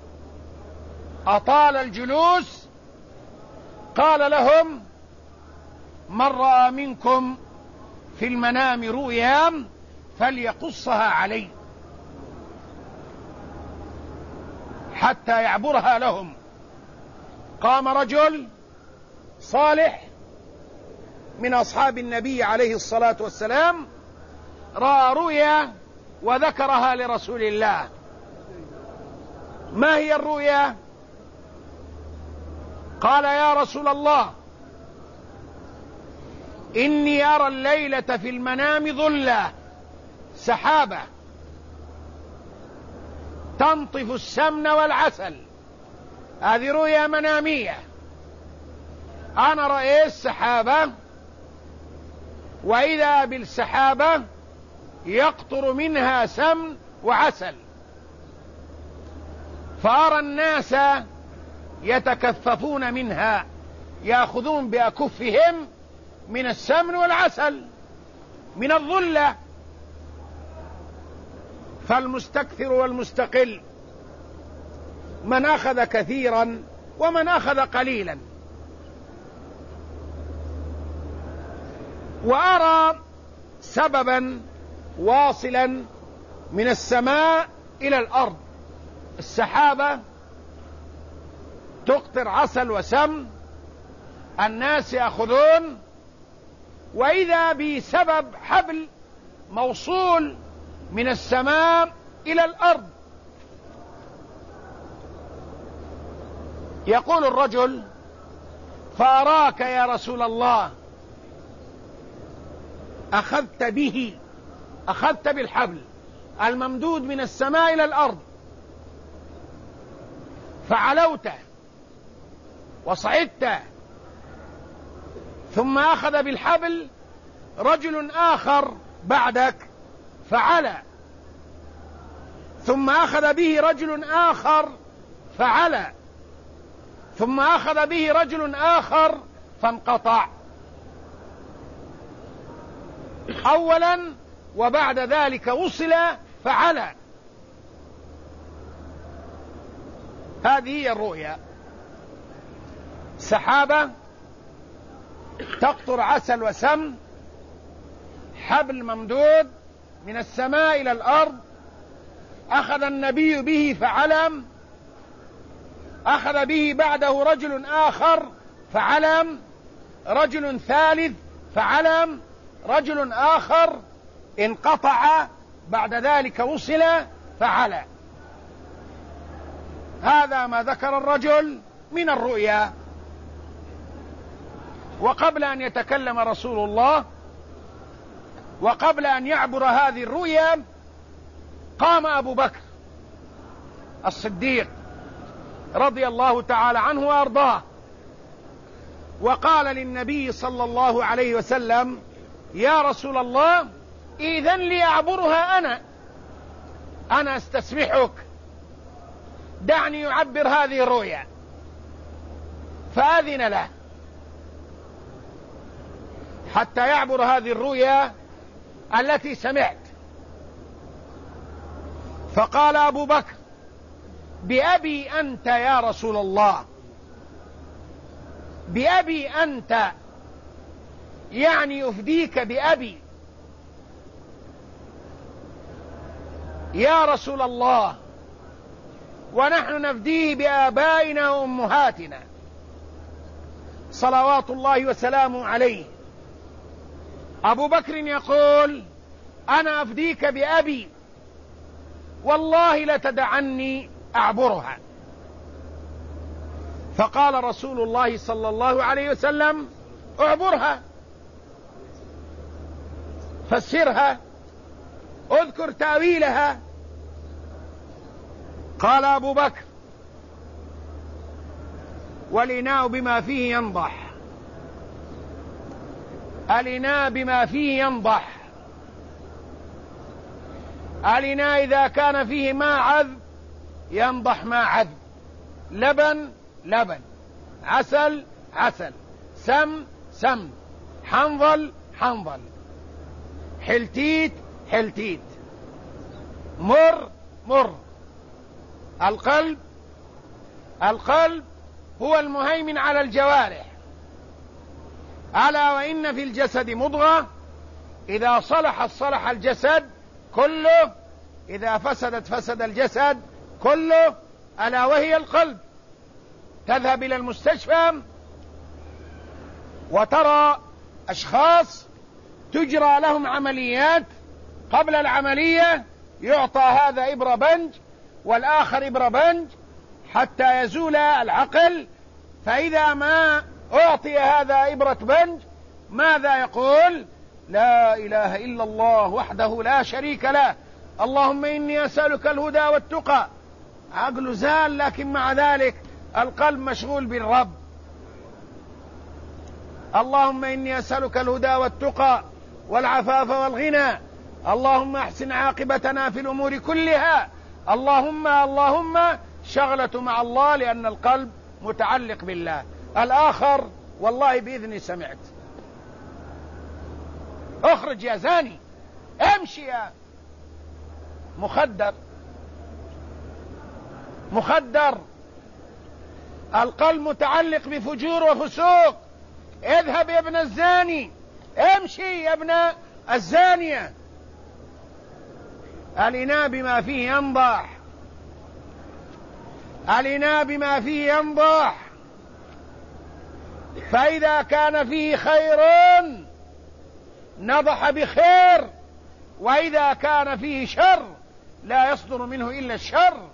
أطال الجلوس، قال لهم: من رأى منكم في المنام رؤيا فليقصها علي حتى يعبرها لهم. قام رجل صالح من أصحاب النبي عليه الصلاة والسلام، رأى رؤيا وذكرها لرسول الله. ما هي الرؤيا؟ قال: يا رسول الله، إني أرى الليلة في المنام ظلة، سحابة تنطف السمن والعسل. هذه رؤيا منامية. أنا رأيت سحابة، وإذا بالسحابة يقطر منها سمن وعسل، فأرى الناس يتكففون منها، يأخذون بأكفهم من السمن والعسل من الظلة. فالمستكثر والمستقل، من أخذ كثيرا ومن أخذ قليلا. وأرى سببا واصلا من السماء إلى الأرض، السحابة تقطر عسل وسمن، الناس يأخذون، وإذا بسبب حبل موصول من السماء إلى الأرض. يقول الرجل: فأراك يا رسول الله أخذت به، أخذت بالحبل الممدود من السماء إلى الأرض، فعلوت وصعدت، ثم أخذ بالحبل رجل آخر بعدك فعلى، ثم أخذ به رجل آخر فعلى، ثم أخذ به رجل آخر فانقطع أولا، وبعد ذلك وصل فعلى. هذه هي الرؤيا، سحابة تقطر عسل وسمن، حبل ممدود من السماء إلى الأرض، أخذ النبي به فعلم، أخذ به بعده رجل آخر فعلم، رجل ثالث فعلم، رجل آخر انقطع، بعد ذلك وصل فعلى. هذا ما ذكر الرجل من الرؤيا. وقبل أن يتكلم رسول الله، وقبل أن يعبر هذه الرؤيا، قام أبو بكر الصديق رضي الله تعالى عنه وأرضاه، وقال للنبي صلى الله عليه وسلم: يا رسول الله، إذن لي أعبرها أنا، أنا استسمحك، دعني يعبر هذه الرؤيا. فأذن له حتى يعبر هذه الرؤيا التي سمعت. فقال أبو بكر: بأبي أنت يا رسول الله، بأبي أنت، يعني أفديك بأبي يا رسول الله، ونحن نفديه بآبائنا وأمهاتنا صلوات الله وسلامه عليه. أبو بكر يقول أنا أفديك بأبي والله لتدعني أعبرها. فقال رسول الله صلى الله عليه وسلم اعبرها، فسرها، اذكر تأويلها. قال أبو بكر والإناء بما فيه ينضح، الإناء بما فيه ينضح، الإناء إذا كان فيه ماء عذب ينضح ماء عذب، لبن لبن، عسل عسل، سم سم، حنظل حنظل، حلتيت حلتيت، مر مر. القلب القلب هو المهيمن على الجوارح. ألا وإن في الجسد مضغة إذا صلحت صلح الجسد كله، إذا فسدت فسد الجسد كله، ألا وهي القلب. تذهب إلى المستشفى وترى أشخاص تجرى لهم عمليات، قبل العملية يعطى هذا إبرة بنج والآخر إبرة بنج حتى يزول العقل، فإذا ما أعطي هذا إبرة بنج ماذا يقول؟ لا إله إلا الله وحده لا شريك له، اللهم إني أسألك الهدى والتقى. عقله زال، لكن مع ذلك القلب مشغول بالرب. اللهم إني أسألك الهدى والتقى والعفاف والغنى، اللهم احسن عاقبتنا في الأمور كلها، اللهم اللهم شغلة مع الله، لأن القلب متعلق بالله. الآخر والله بإذني سمعت، اخرج يا زاني، امشي يا مخدر مخدر. القلب متعلق بفجور وفسوق. اذهب يا ابن الزاني، امشي يا ابن الزانية. الإناء بما فيه ينضح، الإناء بما فيه ينضح، فإذا كان فيه خير نضح بخير، وإذا كان فيه شر لا يصدر منه إلا الشر.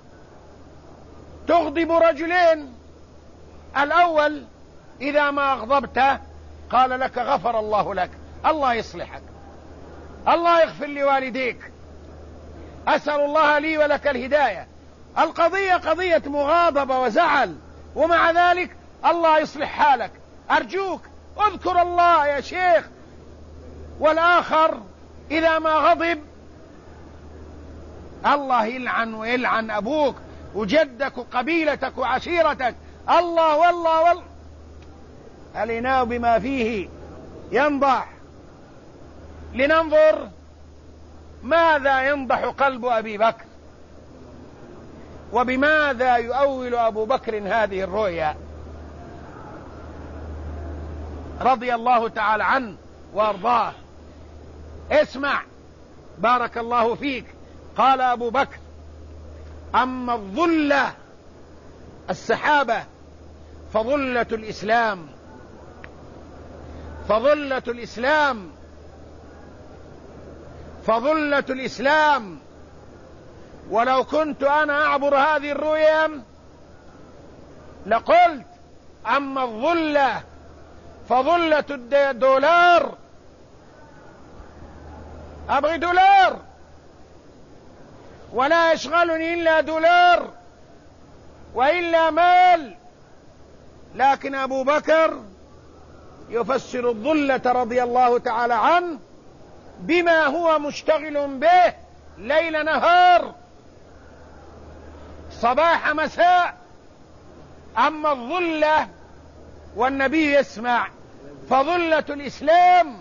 تغضب رجلين، الأول إذا ما أغضبته قال لك غفر الله لك، الله يصلحك، الله يغفر لوالديك، أسأل الله لي ولك الهداية. القضية قضية مغاضبة وزعل، ومع ذلك الله يصلح حالك، أرجوك اذكر الله يا شيخ. والآخر إذا ما غضب الله يلعن ويلعن أبوك وجدك وقبيلتك وعشيرتك، الله والله والله. الإناء بما فيه ينضح. لننظر ماذا ينضح قلب أبي بكر، وبماذا يؤول أبو بكر هذه الرؤيا رضي الله تعالى عنه وارضاه. اسمع بارك الله فيك. قال أبو بكر أما الظلة السحابة فظلة الإسلام، فظلة الإسلام، فظلة الإسلام. ولو كنت أنا أعبر هذه الرؤيا لقلت أما الظلة فظلة الدولار، أبغي دولار ولا يشغلني إلا دولار وإلا مال. لكن أبو بكر يفسر الظلة رضي الله تعالى عنه بما هو مشتغل به ليل نهار صباح مساء. أما الظلة والنبي يسمع فظلة الإسلام.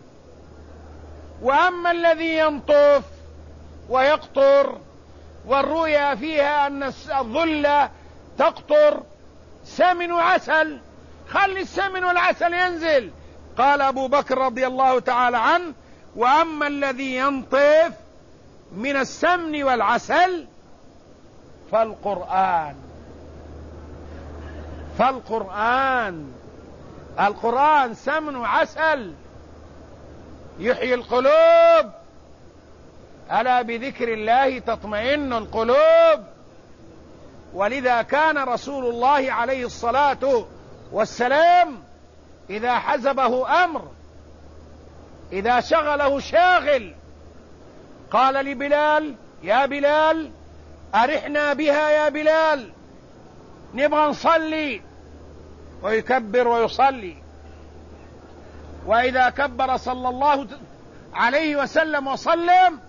وأما الذي ينطف ويقطر والرؤيا فيها أن الظلة تقطر سمن وعسل، خلي السمن والعسل ينزل. قال أبو بكر رضي الله تعالى عنه وأما الذي ينطف من السمن والعسل فالقرآن، فالقرآن، القرآن سمن وعسل. يحيي القلوب، ألا بذكر الله تطمئن القلوب. ولذا كان رسول الله عليه الصلاة والسلام إذا حزبه أمر، إذا شغله شاغل، قال لبلال: يا بلال أرحنا بها يا بلال، نبغى نصلي، ويكبر ويصلي. وإذا كبر صلى الله عليه وسلم وسلم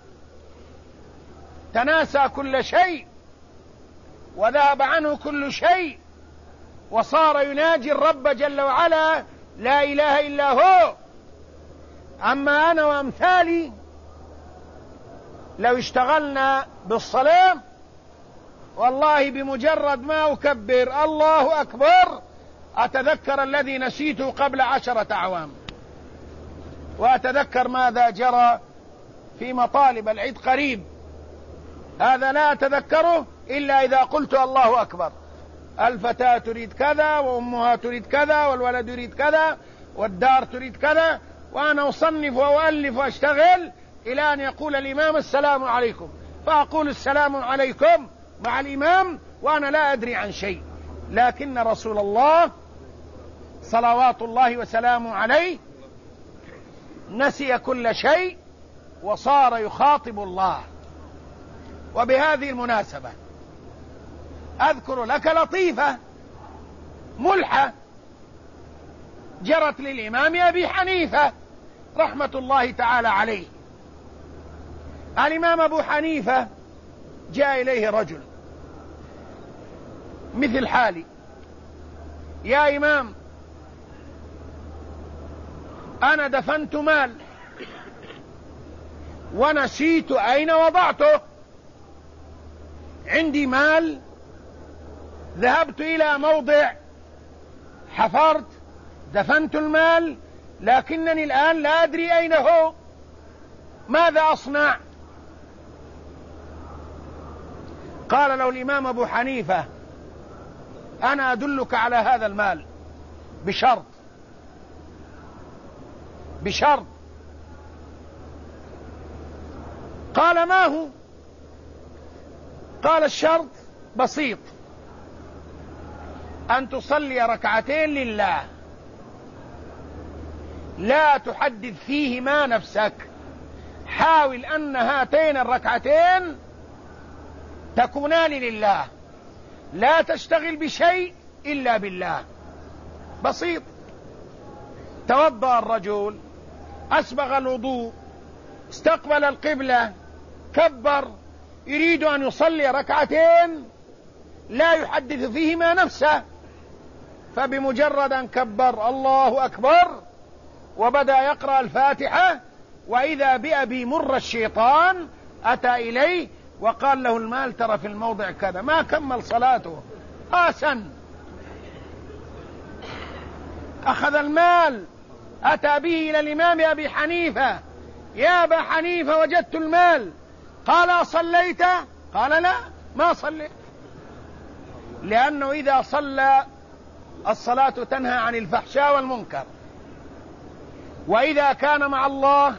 تناسى كل شيء وذهب عنه كل شيء، وصار يناجي الرب جل وعلا: لا إله إلا هو. أما أنا وأمثالي لو اشتغلنا بالصلاة، والله بمجرد ما أكبر الله أكبر أتذكر الذي نسيته قبل عشرة أعوام، وأتذكر ماذا جرى في مطالب العيد قريب، هذا لا أتذكره إلا إذا قلت الله أكبر. الفتاة تريد كذا، وأمها تريد كذا، والولد يريد كذا، والدار تريد كذا، وأنا أصنف وأؤلف وأشتغل إلى أن يقول الإمام: السلام عليكم، فأقول السلام عليكم مع الإمام وأنا لا أدري عن شيء. لكن رسول الله صلوات الله وسلامه عليه نسي كل شيء وصار يخاطب الله. وبهذه المناسبة أذكر لك لطيفة ملحة جرت للإمام أبي حنيفة رحمة الله تعالى عليه. الإمام أبو حنيفة جاء إليه رجل مثل حالي: يا إمام، أنا دفنت مال ونسيت أين وضعته، عندي مال ذهبت إلى موضع حفرت دفنت المال، لكنني الآن لا أدري أين هو، ماذا أصنع؟ قال له الإمام أبو حنيفة: أنا أدلك على هذا المال بشرط بشرط. قال: ما هو؟ قال: الشرط بسيط، أن تصلي ركعتين لله، لا تحدث فيهما نفسك، حاول أن هاتين الركعتين تكونان لله، لا تشتغل بشيء إلا بالله. بسيط. توضأ الرجل، أسبغ الوضوء، استقبل القبلة، كبر، يريد أن يصلي ركعتين لا يحدث فيهما نفسه، فبمجرد أن كبر الله أكبر وبدأ يقرأ الفاتحة، وإذا بأبي مر الشيطان أتى إليه وقال له: المال ترى في الموضع كذا. ما كمل صلاته، آسن، أخذ المال، أتى به إلى الإمام أبي حنيفة: يا أبا حنيفة، وجدت المال. قال: صليت؟ قال: لا، ما صليت، لأنه إذا صلى الصلاة تنهى عن الفحشاء والمنكر، وإذا كان مع الله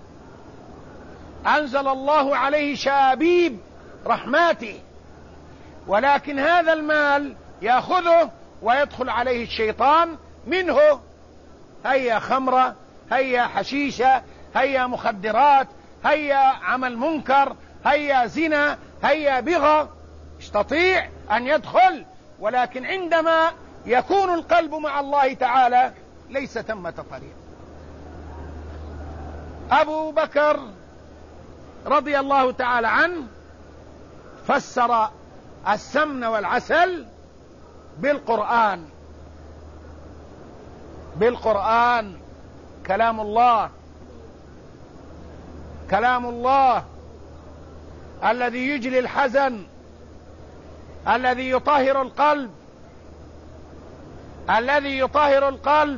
أنزل الله عليه شابيب رحماته، ولكن هذا المال يأخذه ويدخل عليه الشيطان منه، هيا خمرة، هيا حشيشة، هيا مخدرات، هيا عمل منكر، هيا زنا، هيا بغى، يستطيع أن يدخل. ولكن عندما يكون القلب مع الله تعالى ليس ثمة طريق. أبو بكر رضي الله تعالى عنه فسر السمن والعسل بالقرآن. بالقرآن كلام الله، كلام الله الذي يجلي الحزن، الذي يطهر القلب، الذي يطهر القلب.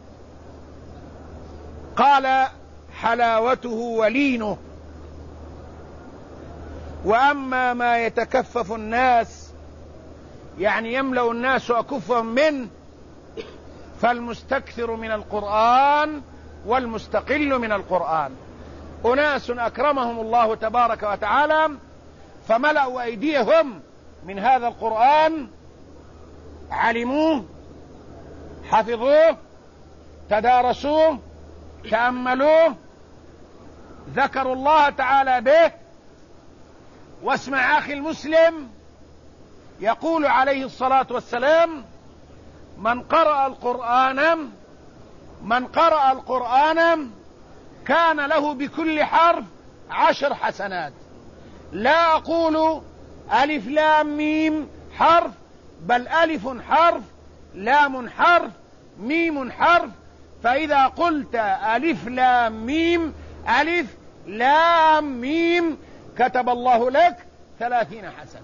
قال: حلاوته ولينه. وأما ما يتكفف الناس، يعني يملأ الناس أكفهم منه، فالمستكثر من القرآن والمستقل من القرآن. أناس أكرمهم الله تبارك وتعالى فملأوا أيديهم من هذا القرآن، علموه، حفظوه، تدارسوه، تأملوه، ذكروا الله تعالى به. واسمع أخي المسلم، يقول عليه الصلاة والسلام: من قرأ القرآن من قرأ القرآن كان له بكل حرف عشر حسنات. لا أقول ألف لام ميم حرف، بل ألف حرف، لام حرف، ميم حرف. فإذا قلت ألف لام ميم ألف لام ميم كتب الله لك ثلاثين حسنة.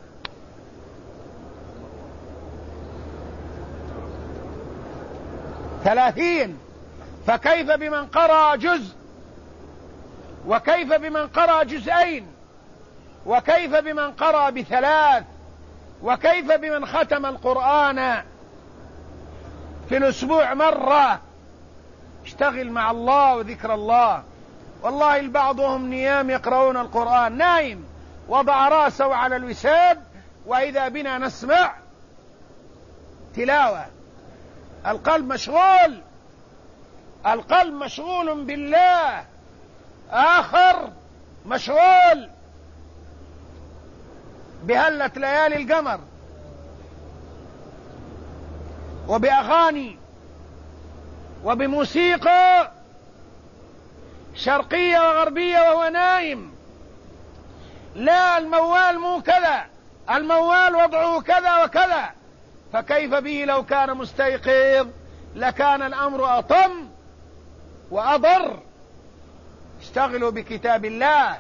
ثلاثين. فكيف بمن قرأ جزء؟ وكيف بمن قرأ جزئين؟ وكيف بمن قرأ بثلاث؟ وكيف بمن ختم القرآن في الأسبوع مرة؟ اشتغل مع الله وذكر الله. والله البعض وهم نيام يقرؤون القرآن، نايم وضع رأسه على الوساد، وإذا بنا نسمع تلاوة. القلب مشغول، القلب مشغول بالله، آخر مشغول بهلة ليالي القمر وبأغاني وبموسيقى شرقية وغربية وهو نايم. لا، الموال مو كذا، الموال وضعه كذا وكذا. فكيف به لو كان مستيقظ؟ لكان الأمر أطم وأضر. اشتغلوا بكتاب الله.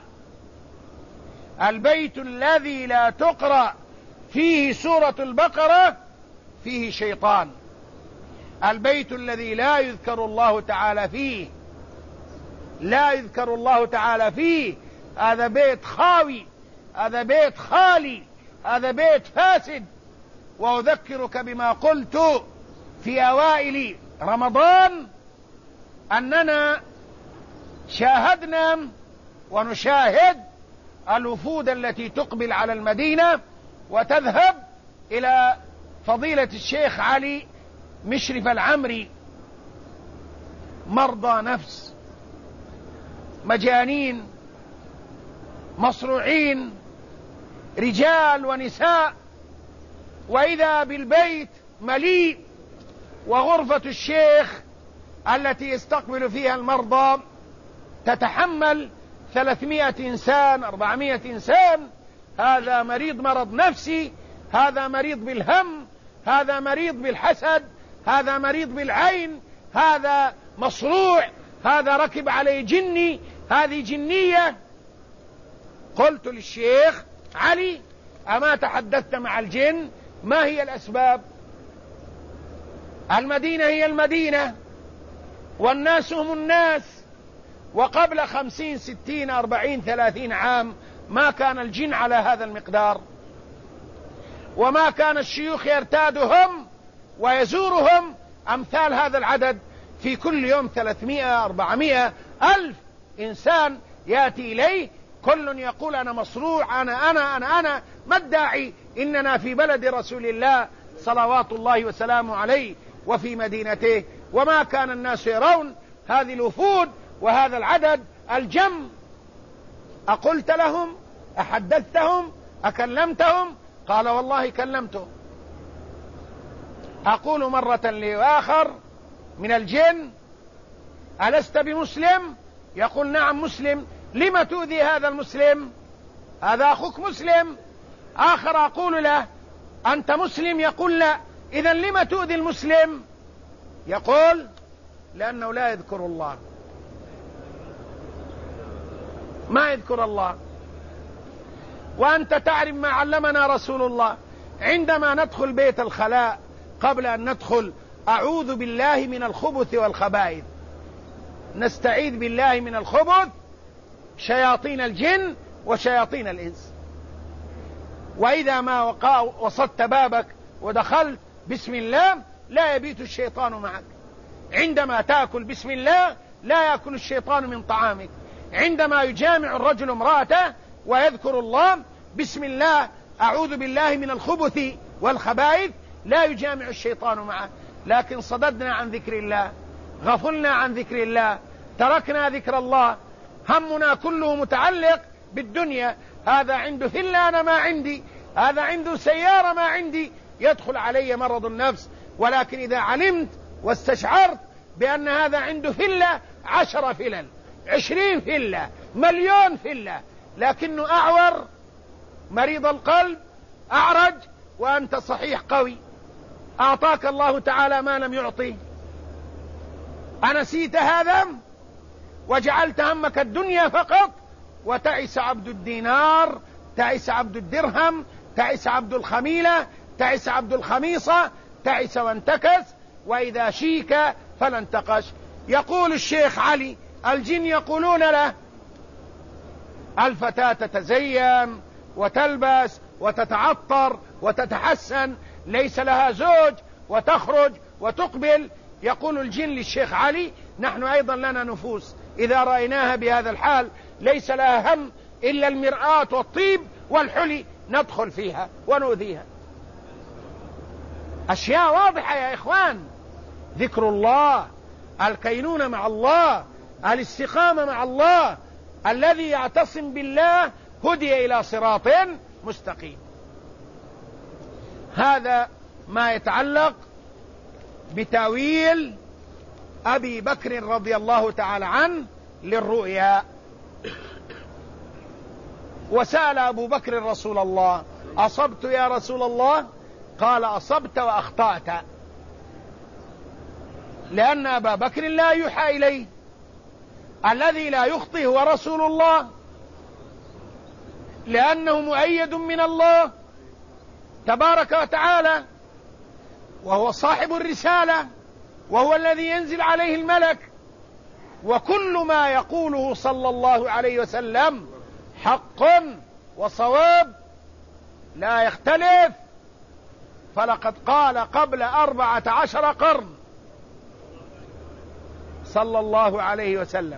البيت الذي لا تقرأ فيه سورة البقرة فيه شيطان. البيت الذي لا يذكر الله تعالى فيه لا يذكر الله تعالى فيه هذا بيت خاوي، هذا بيت خالي، هذا بيت فاسد. وأذكرك بما قلت في أوائل رمضان أننا شاهدنا ونشاهد الوفود التي تقبل على المدينة وتذهب إلى فضيلة الشيخ علي مشرف العمري، مرضى نفس، مجانين، مصروعين، رجال ونساء. وإذا بالبيت مليء، وغرفة الشيخ التي يستقبل فيها المرضى تتحمل ثلاثمائة إنسان، أربعمائة إنسان. هذا مريض مرض نفسي، هذا مريض بالهم، هذا مريض بالحسد، هذا مريض بالعين، هذا مصروع، هذا ركب عليه جني، هذه جنية. قلت للشيخ علي: أما تحدثت مع الجن؟ ما هي الأسباب؟ المدينة هي المدينة، والناس هم الناس. وقبل خمسين ستين أربعين ثلاثين عام ما كان الجن على هذا المقدار، وما كان الشيوخ يرتادهم ويزورهم أمثال هذا العدد. في كل يوم ثلاثمائة أربعمائة ألف إنسان يأتي إليه، كل يقول أنا مصروع، أنا أنا أنا أنا ما الداعي؟ إننا في بلد رسول الله صلوات الله وسلامه عليه وفي مدينته. وما كان الناس يرون هذه الوفود وهذا العدد الجم. أقلت لهم؟ أحدثتهم؟ أكلمتهم؟ قال: والله كلمتهم. أقول مرة لآخر من الجن: ألست بمسلم؟ يقول: نعم مسلم. لم تؤذي هذا المسلم؟ هذا أخوك مسلم. آخر أقول له: أنت مسلم؟ يقول: لا. إذن لم تؤذي المسلم؟ يقول: لأنه لا يذكر الله، ما يذكر الله. وأنت تعرف ما علمنا رسول الله عندما ندخل بيت الخلاء قبل أن ندخل: أعوذ بالله من الخبث والخبائث. نستعيذ بالله من الخبث، شياطين الجن وشياطين الإنس. وإذا ما وقع وصدت بابك ودخلت بسم الله لا يبيت الشيطان معك. عندما تأكل بسم الله لا يأكل الشيطان من طعامك. عندما يجامع الرجل امرأته ويذكر الله بسم الله أعوذ بالله من الخبث والخبائث، لا يجامع الشيطان معه. لكن صددنا عن ذكر الله، غفلنا عن ذكر الله، تركنا ذكر الله، همنا كله متعلق بالدنيا. هذا عنده فيلا أنا ما عندي، هذا عنده سيارة ما عندي، يدخل علي مرض النفس. ولكن إذا علمت واستشعرت بأن هذا عنده فيلا، عشرة فلل، عشرين فيلا، مليون فيلا، لكنه أعور، مريض القلب، أعرج، وأنت صحيح قوي، أعطاك الله تعالى ما لم يعطي. أنسيت هذا وجعلت همك الدنيا فقط، وتعس عبد الدينار، تعس عبد الدرهم، تعس عبد الخميلة، تعس عبد الخميصة، تعس وانتكس، وإذا شيك فلا انتقش. يقول الشيخ علي: الجن يقولون له: الفتاة تتزين وتلبس وتتعطر وتتحسن، ليس لها زوج، وتخرج وتقبل. يقول الجن للشيخ علي: نحن أيضا لنا نفوس، إذا رأيناها بهذا الحال ليس لها هم إلا المرآة والطيب والحلي، ندخل فيها ونؤذيها. أشياء واضحة يا إخوان. ذكر الله، الكينونة مع الله، الاستقامة مع الله، الذي يعتصم بالله هدي إلى صراط مستقيم. هذا ما يتعلق بتأويل أبي بكر رضي الله تعالى عنه للرؤيا. وسأل أبو بكر رسول الله: أصبت يا رسول الله؟ قال: أصبت وأخطأت، لأن أبا بكر لا يوحى إليه، الذي لا يخطئ هو رسول الله، لأنه مؤيد من الله تبارك وتعالى، وهو صاحب الرسالة، وهو الذي ينزل عليه الملك، وكل ما يقوله صلى الله عليه وسلم حق وصواب لا يختلف. فلقد قال قبل أربعة عشر قرن صلى الله عليه وسلم: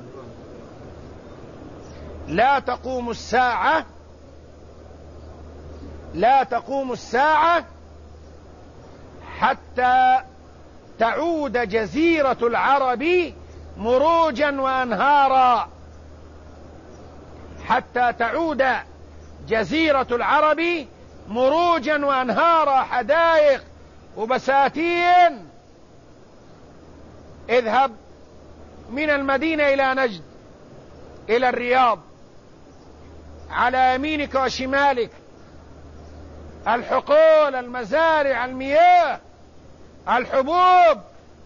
لا تقوم الساعة لا تقوم الساعة حتى تعود جزيرة العرب مروجا وأنهارا، حتى تعود جزيرة العرب مروجا وأنهارا، حدائق وبساتين. اذهب من المدينة إلى نجد، إلى الرياض، على يمينك وشمالك الحقول، المزارع، المياه، الحبوب،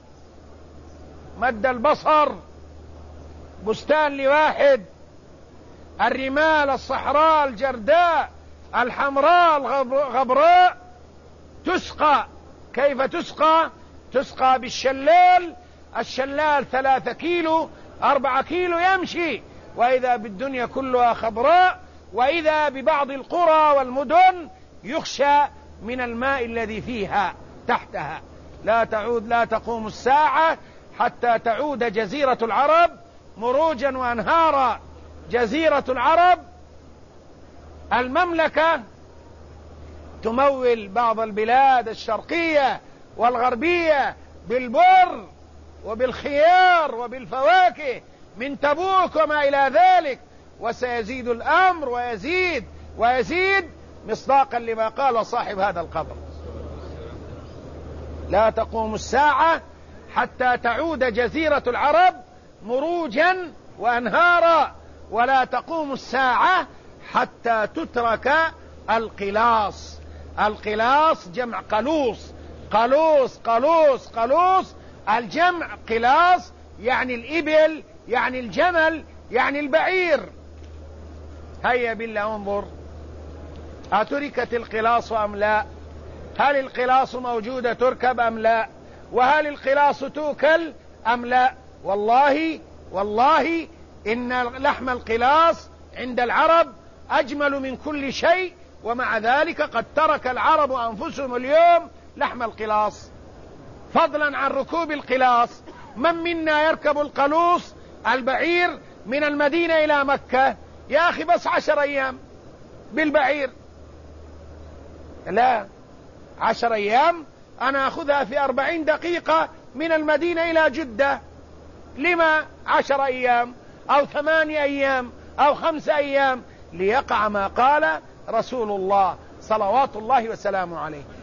مد البصر بستان لواحد، الرمال، الصحراء، الجرداء، الحمراء، الغبراء، تسقى. كيف تسقى؟ تسقى بالشلال، الشلال ثلاثة كيلو أربعة كيلو يمشي، وإذا بالدنيا كلها خضراء، وإذا ببعض القرى والمدن يخشى من الماء الذي فيها تحتها. لا تعود لا تقوم الساعة حتى تعود جزيرة العرب مروجا وأنهارا. جزيرة العرب، المملكة تمول بعض البلاد الشرقية والغربية بالبر وبالخيار وبالفواكه من تبوك وما إلى ذلك، وسيزيد الأمر ويزيد ويزيد مصداقا لما قال صاحب هذا القبر: لا تقوم الساعة حتى تعود جزيرة العرب مروجا وأنهارا، ولا تقوم الساعة حتى تترك القلاص. القلاص جمع قلوص، قلوص قلوص قلوص، الجمع قلاص، يعني الإبل، يعني الجمل، يعني البعير. هيا بالله انظر، أتركت القلاص أم لا؟ هل القلاص موجودة تركب أم لا؟ وهل القلاص توكل أم لا؟ والله والله إن لحم القلاص عند العرب أجمل من كل شيء، ومع ذلك قد ترك العرب أنفسهم اليوم لحم القلاص، فضلا عن ركوب القلاص. من منا يركب القلوص البعير من المدينة إلى مكة يا أخي بس عشر أيام بالبعير. لا، عشر أيام أنا أخذها في أربعين دقيقة من المدينة إلى جدة. لما عشر أيام أو ثمانية أيام أو خمسة أيام؟ ليقع ما قال رسول الله صلوات الله وسلامه عليه.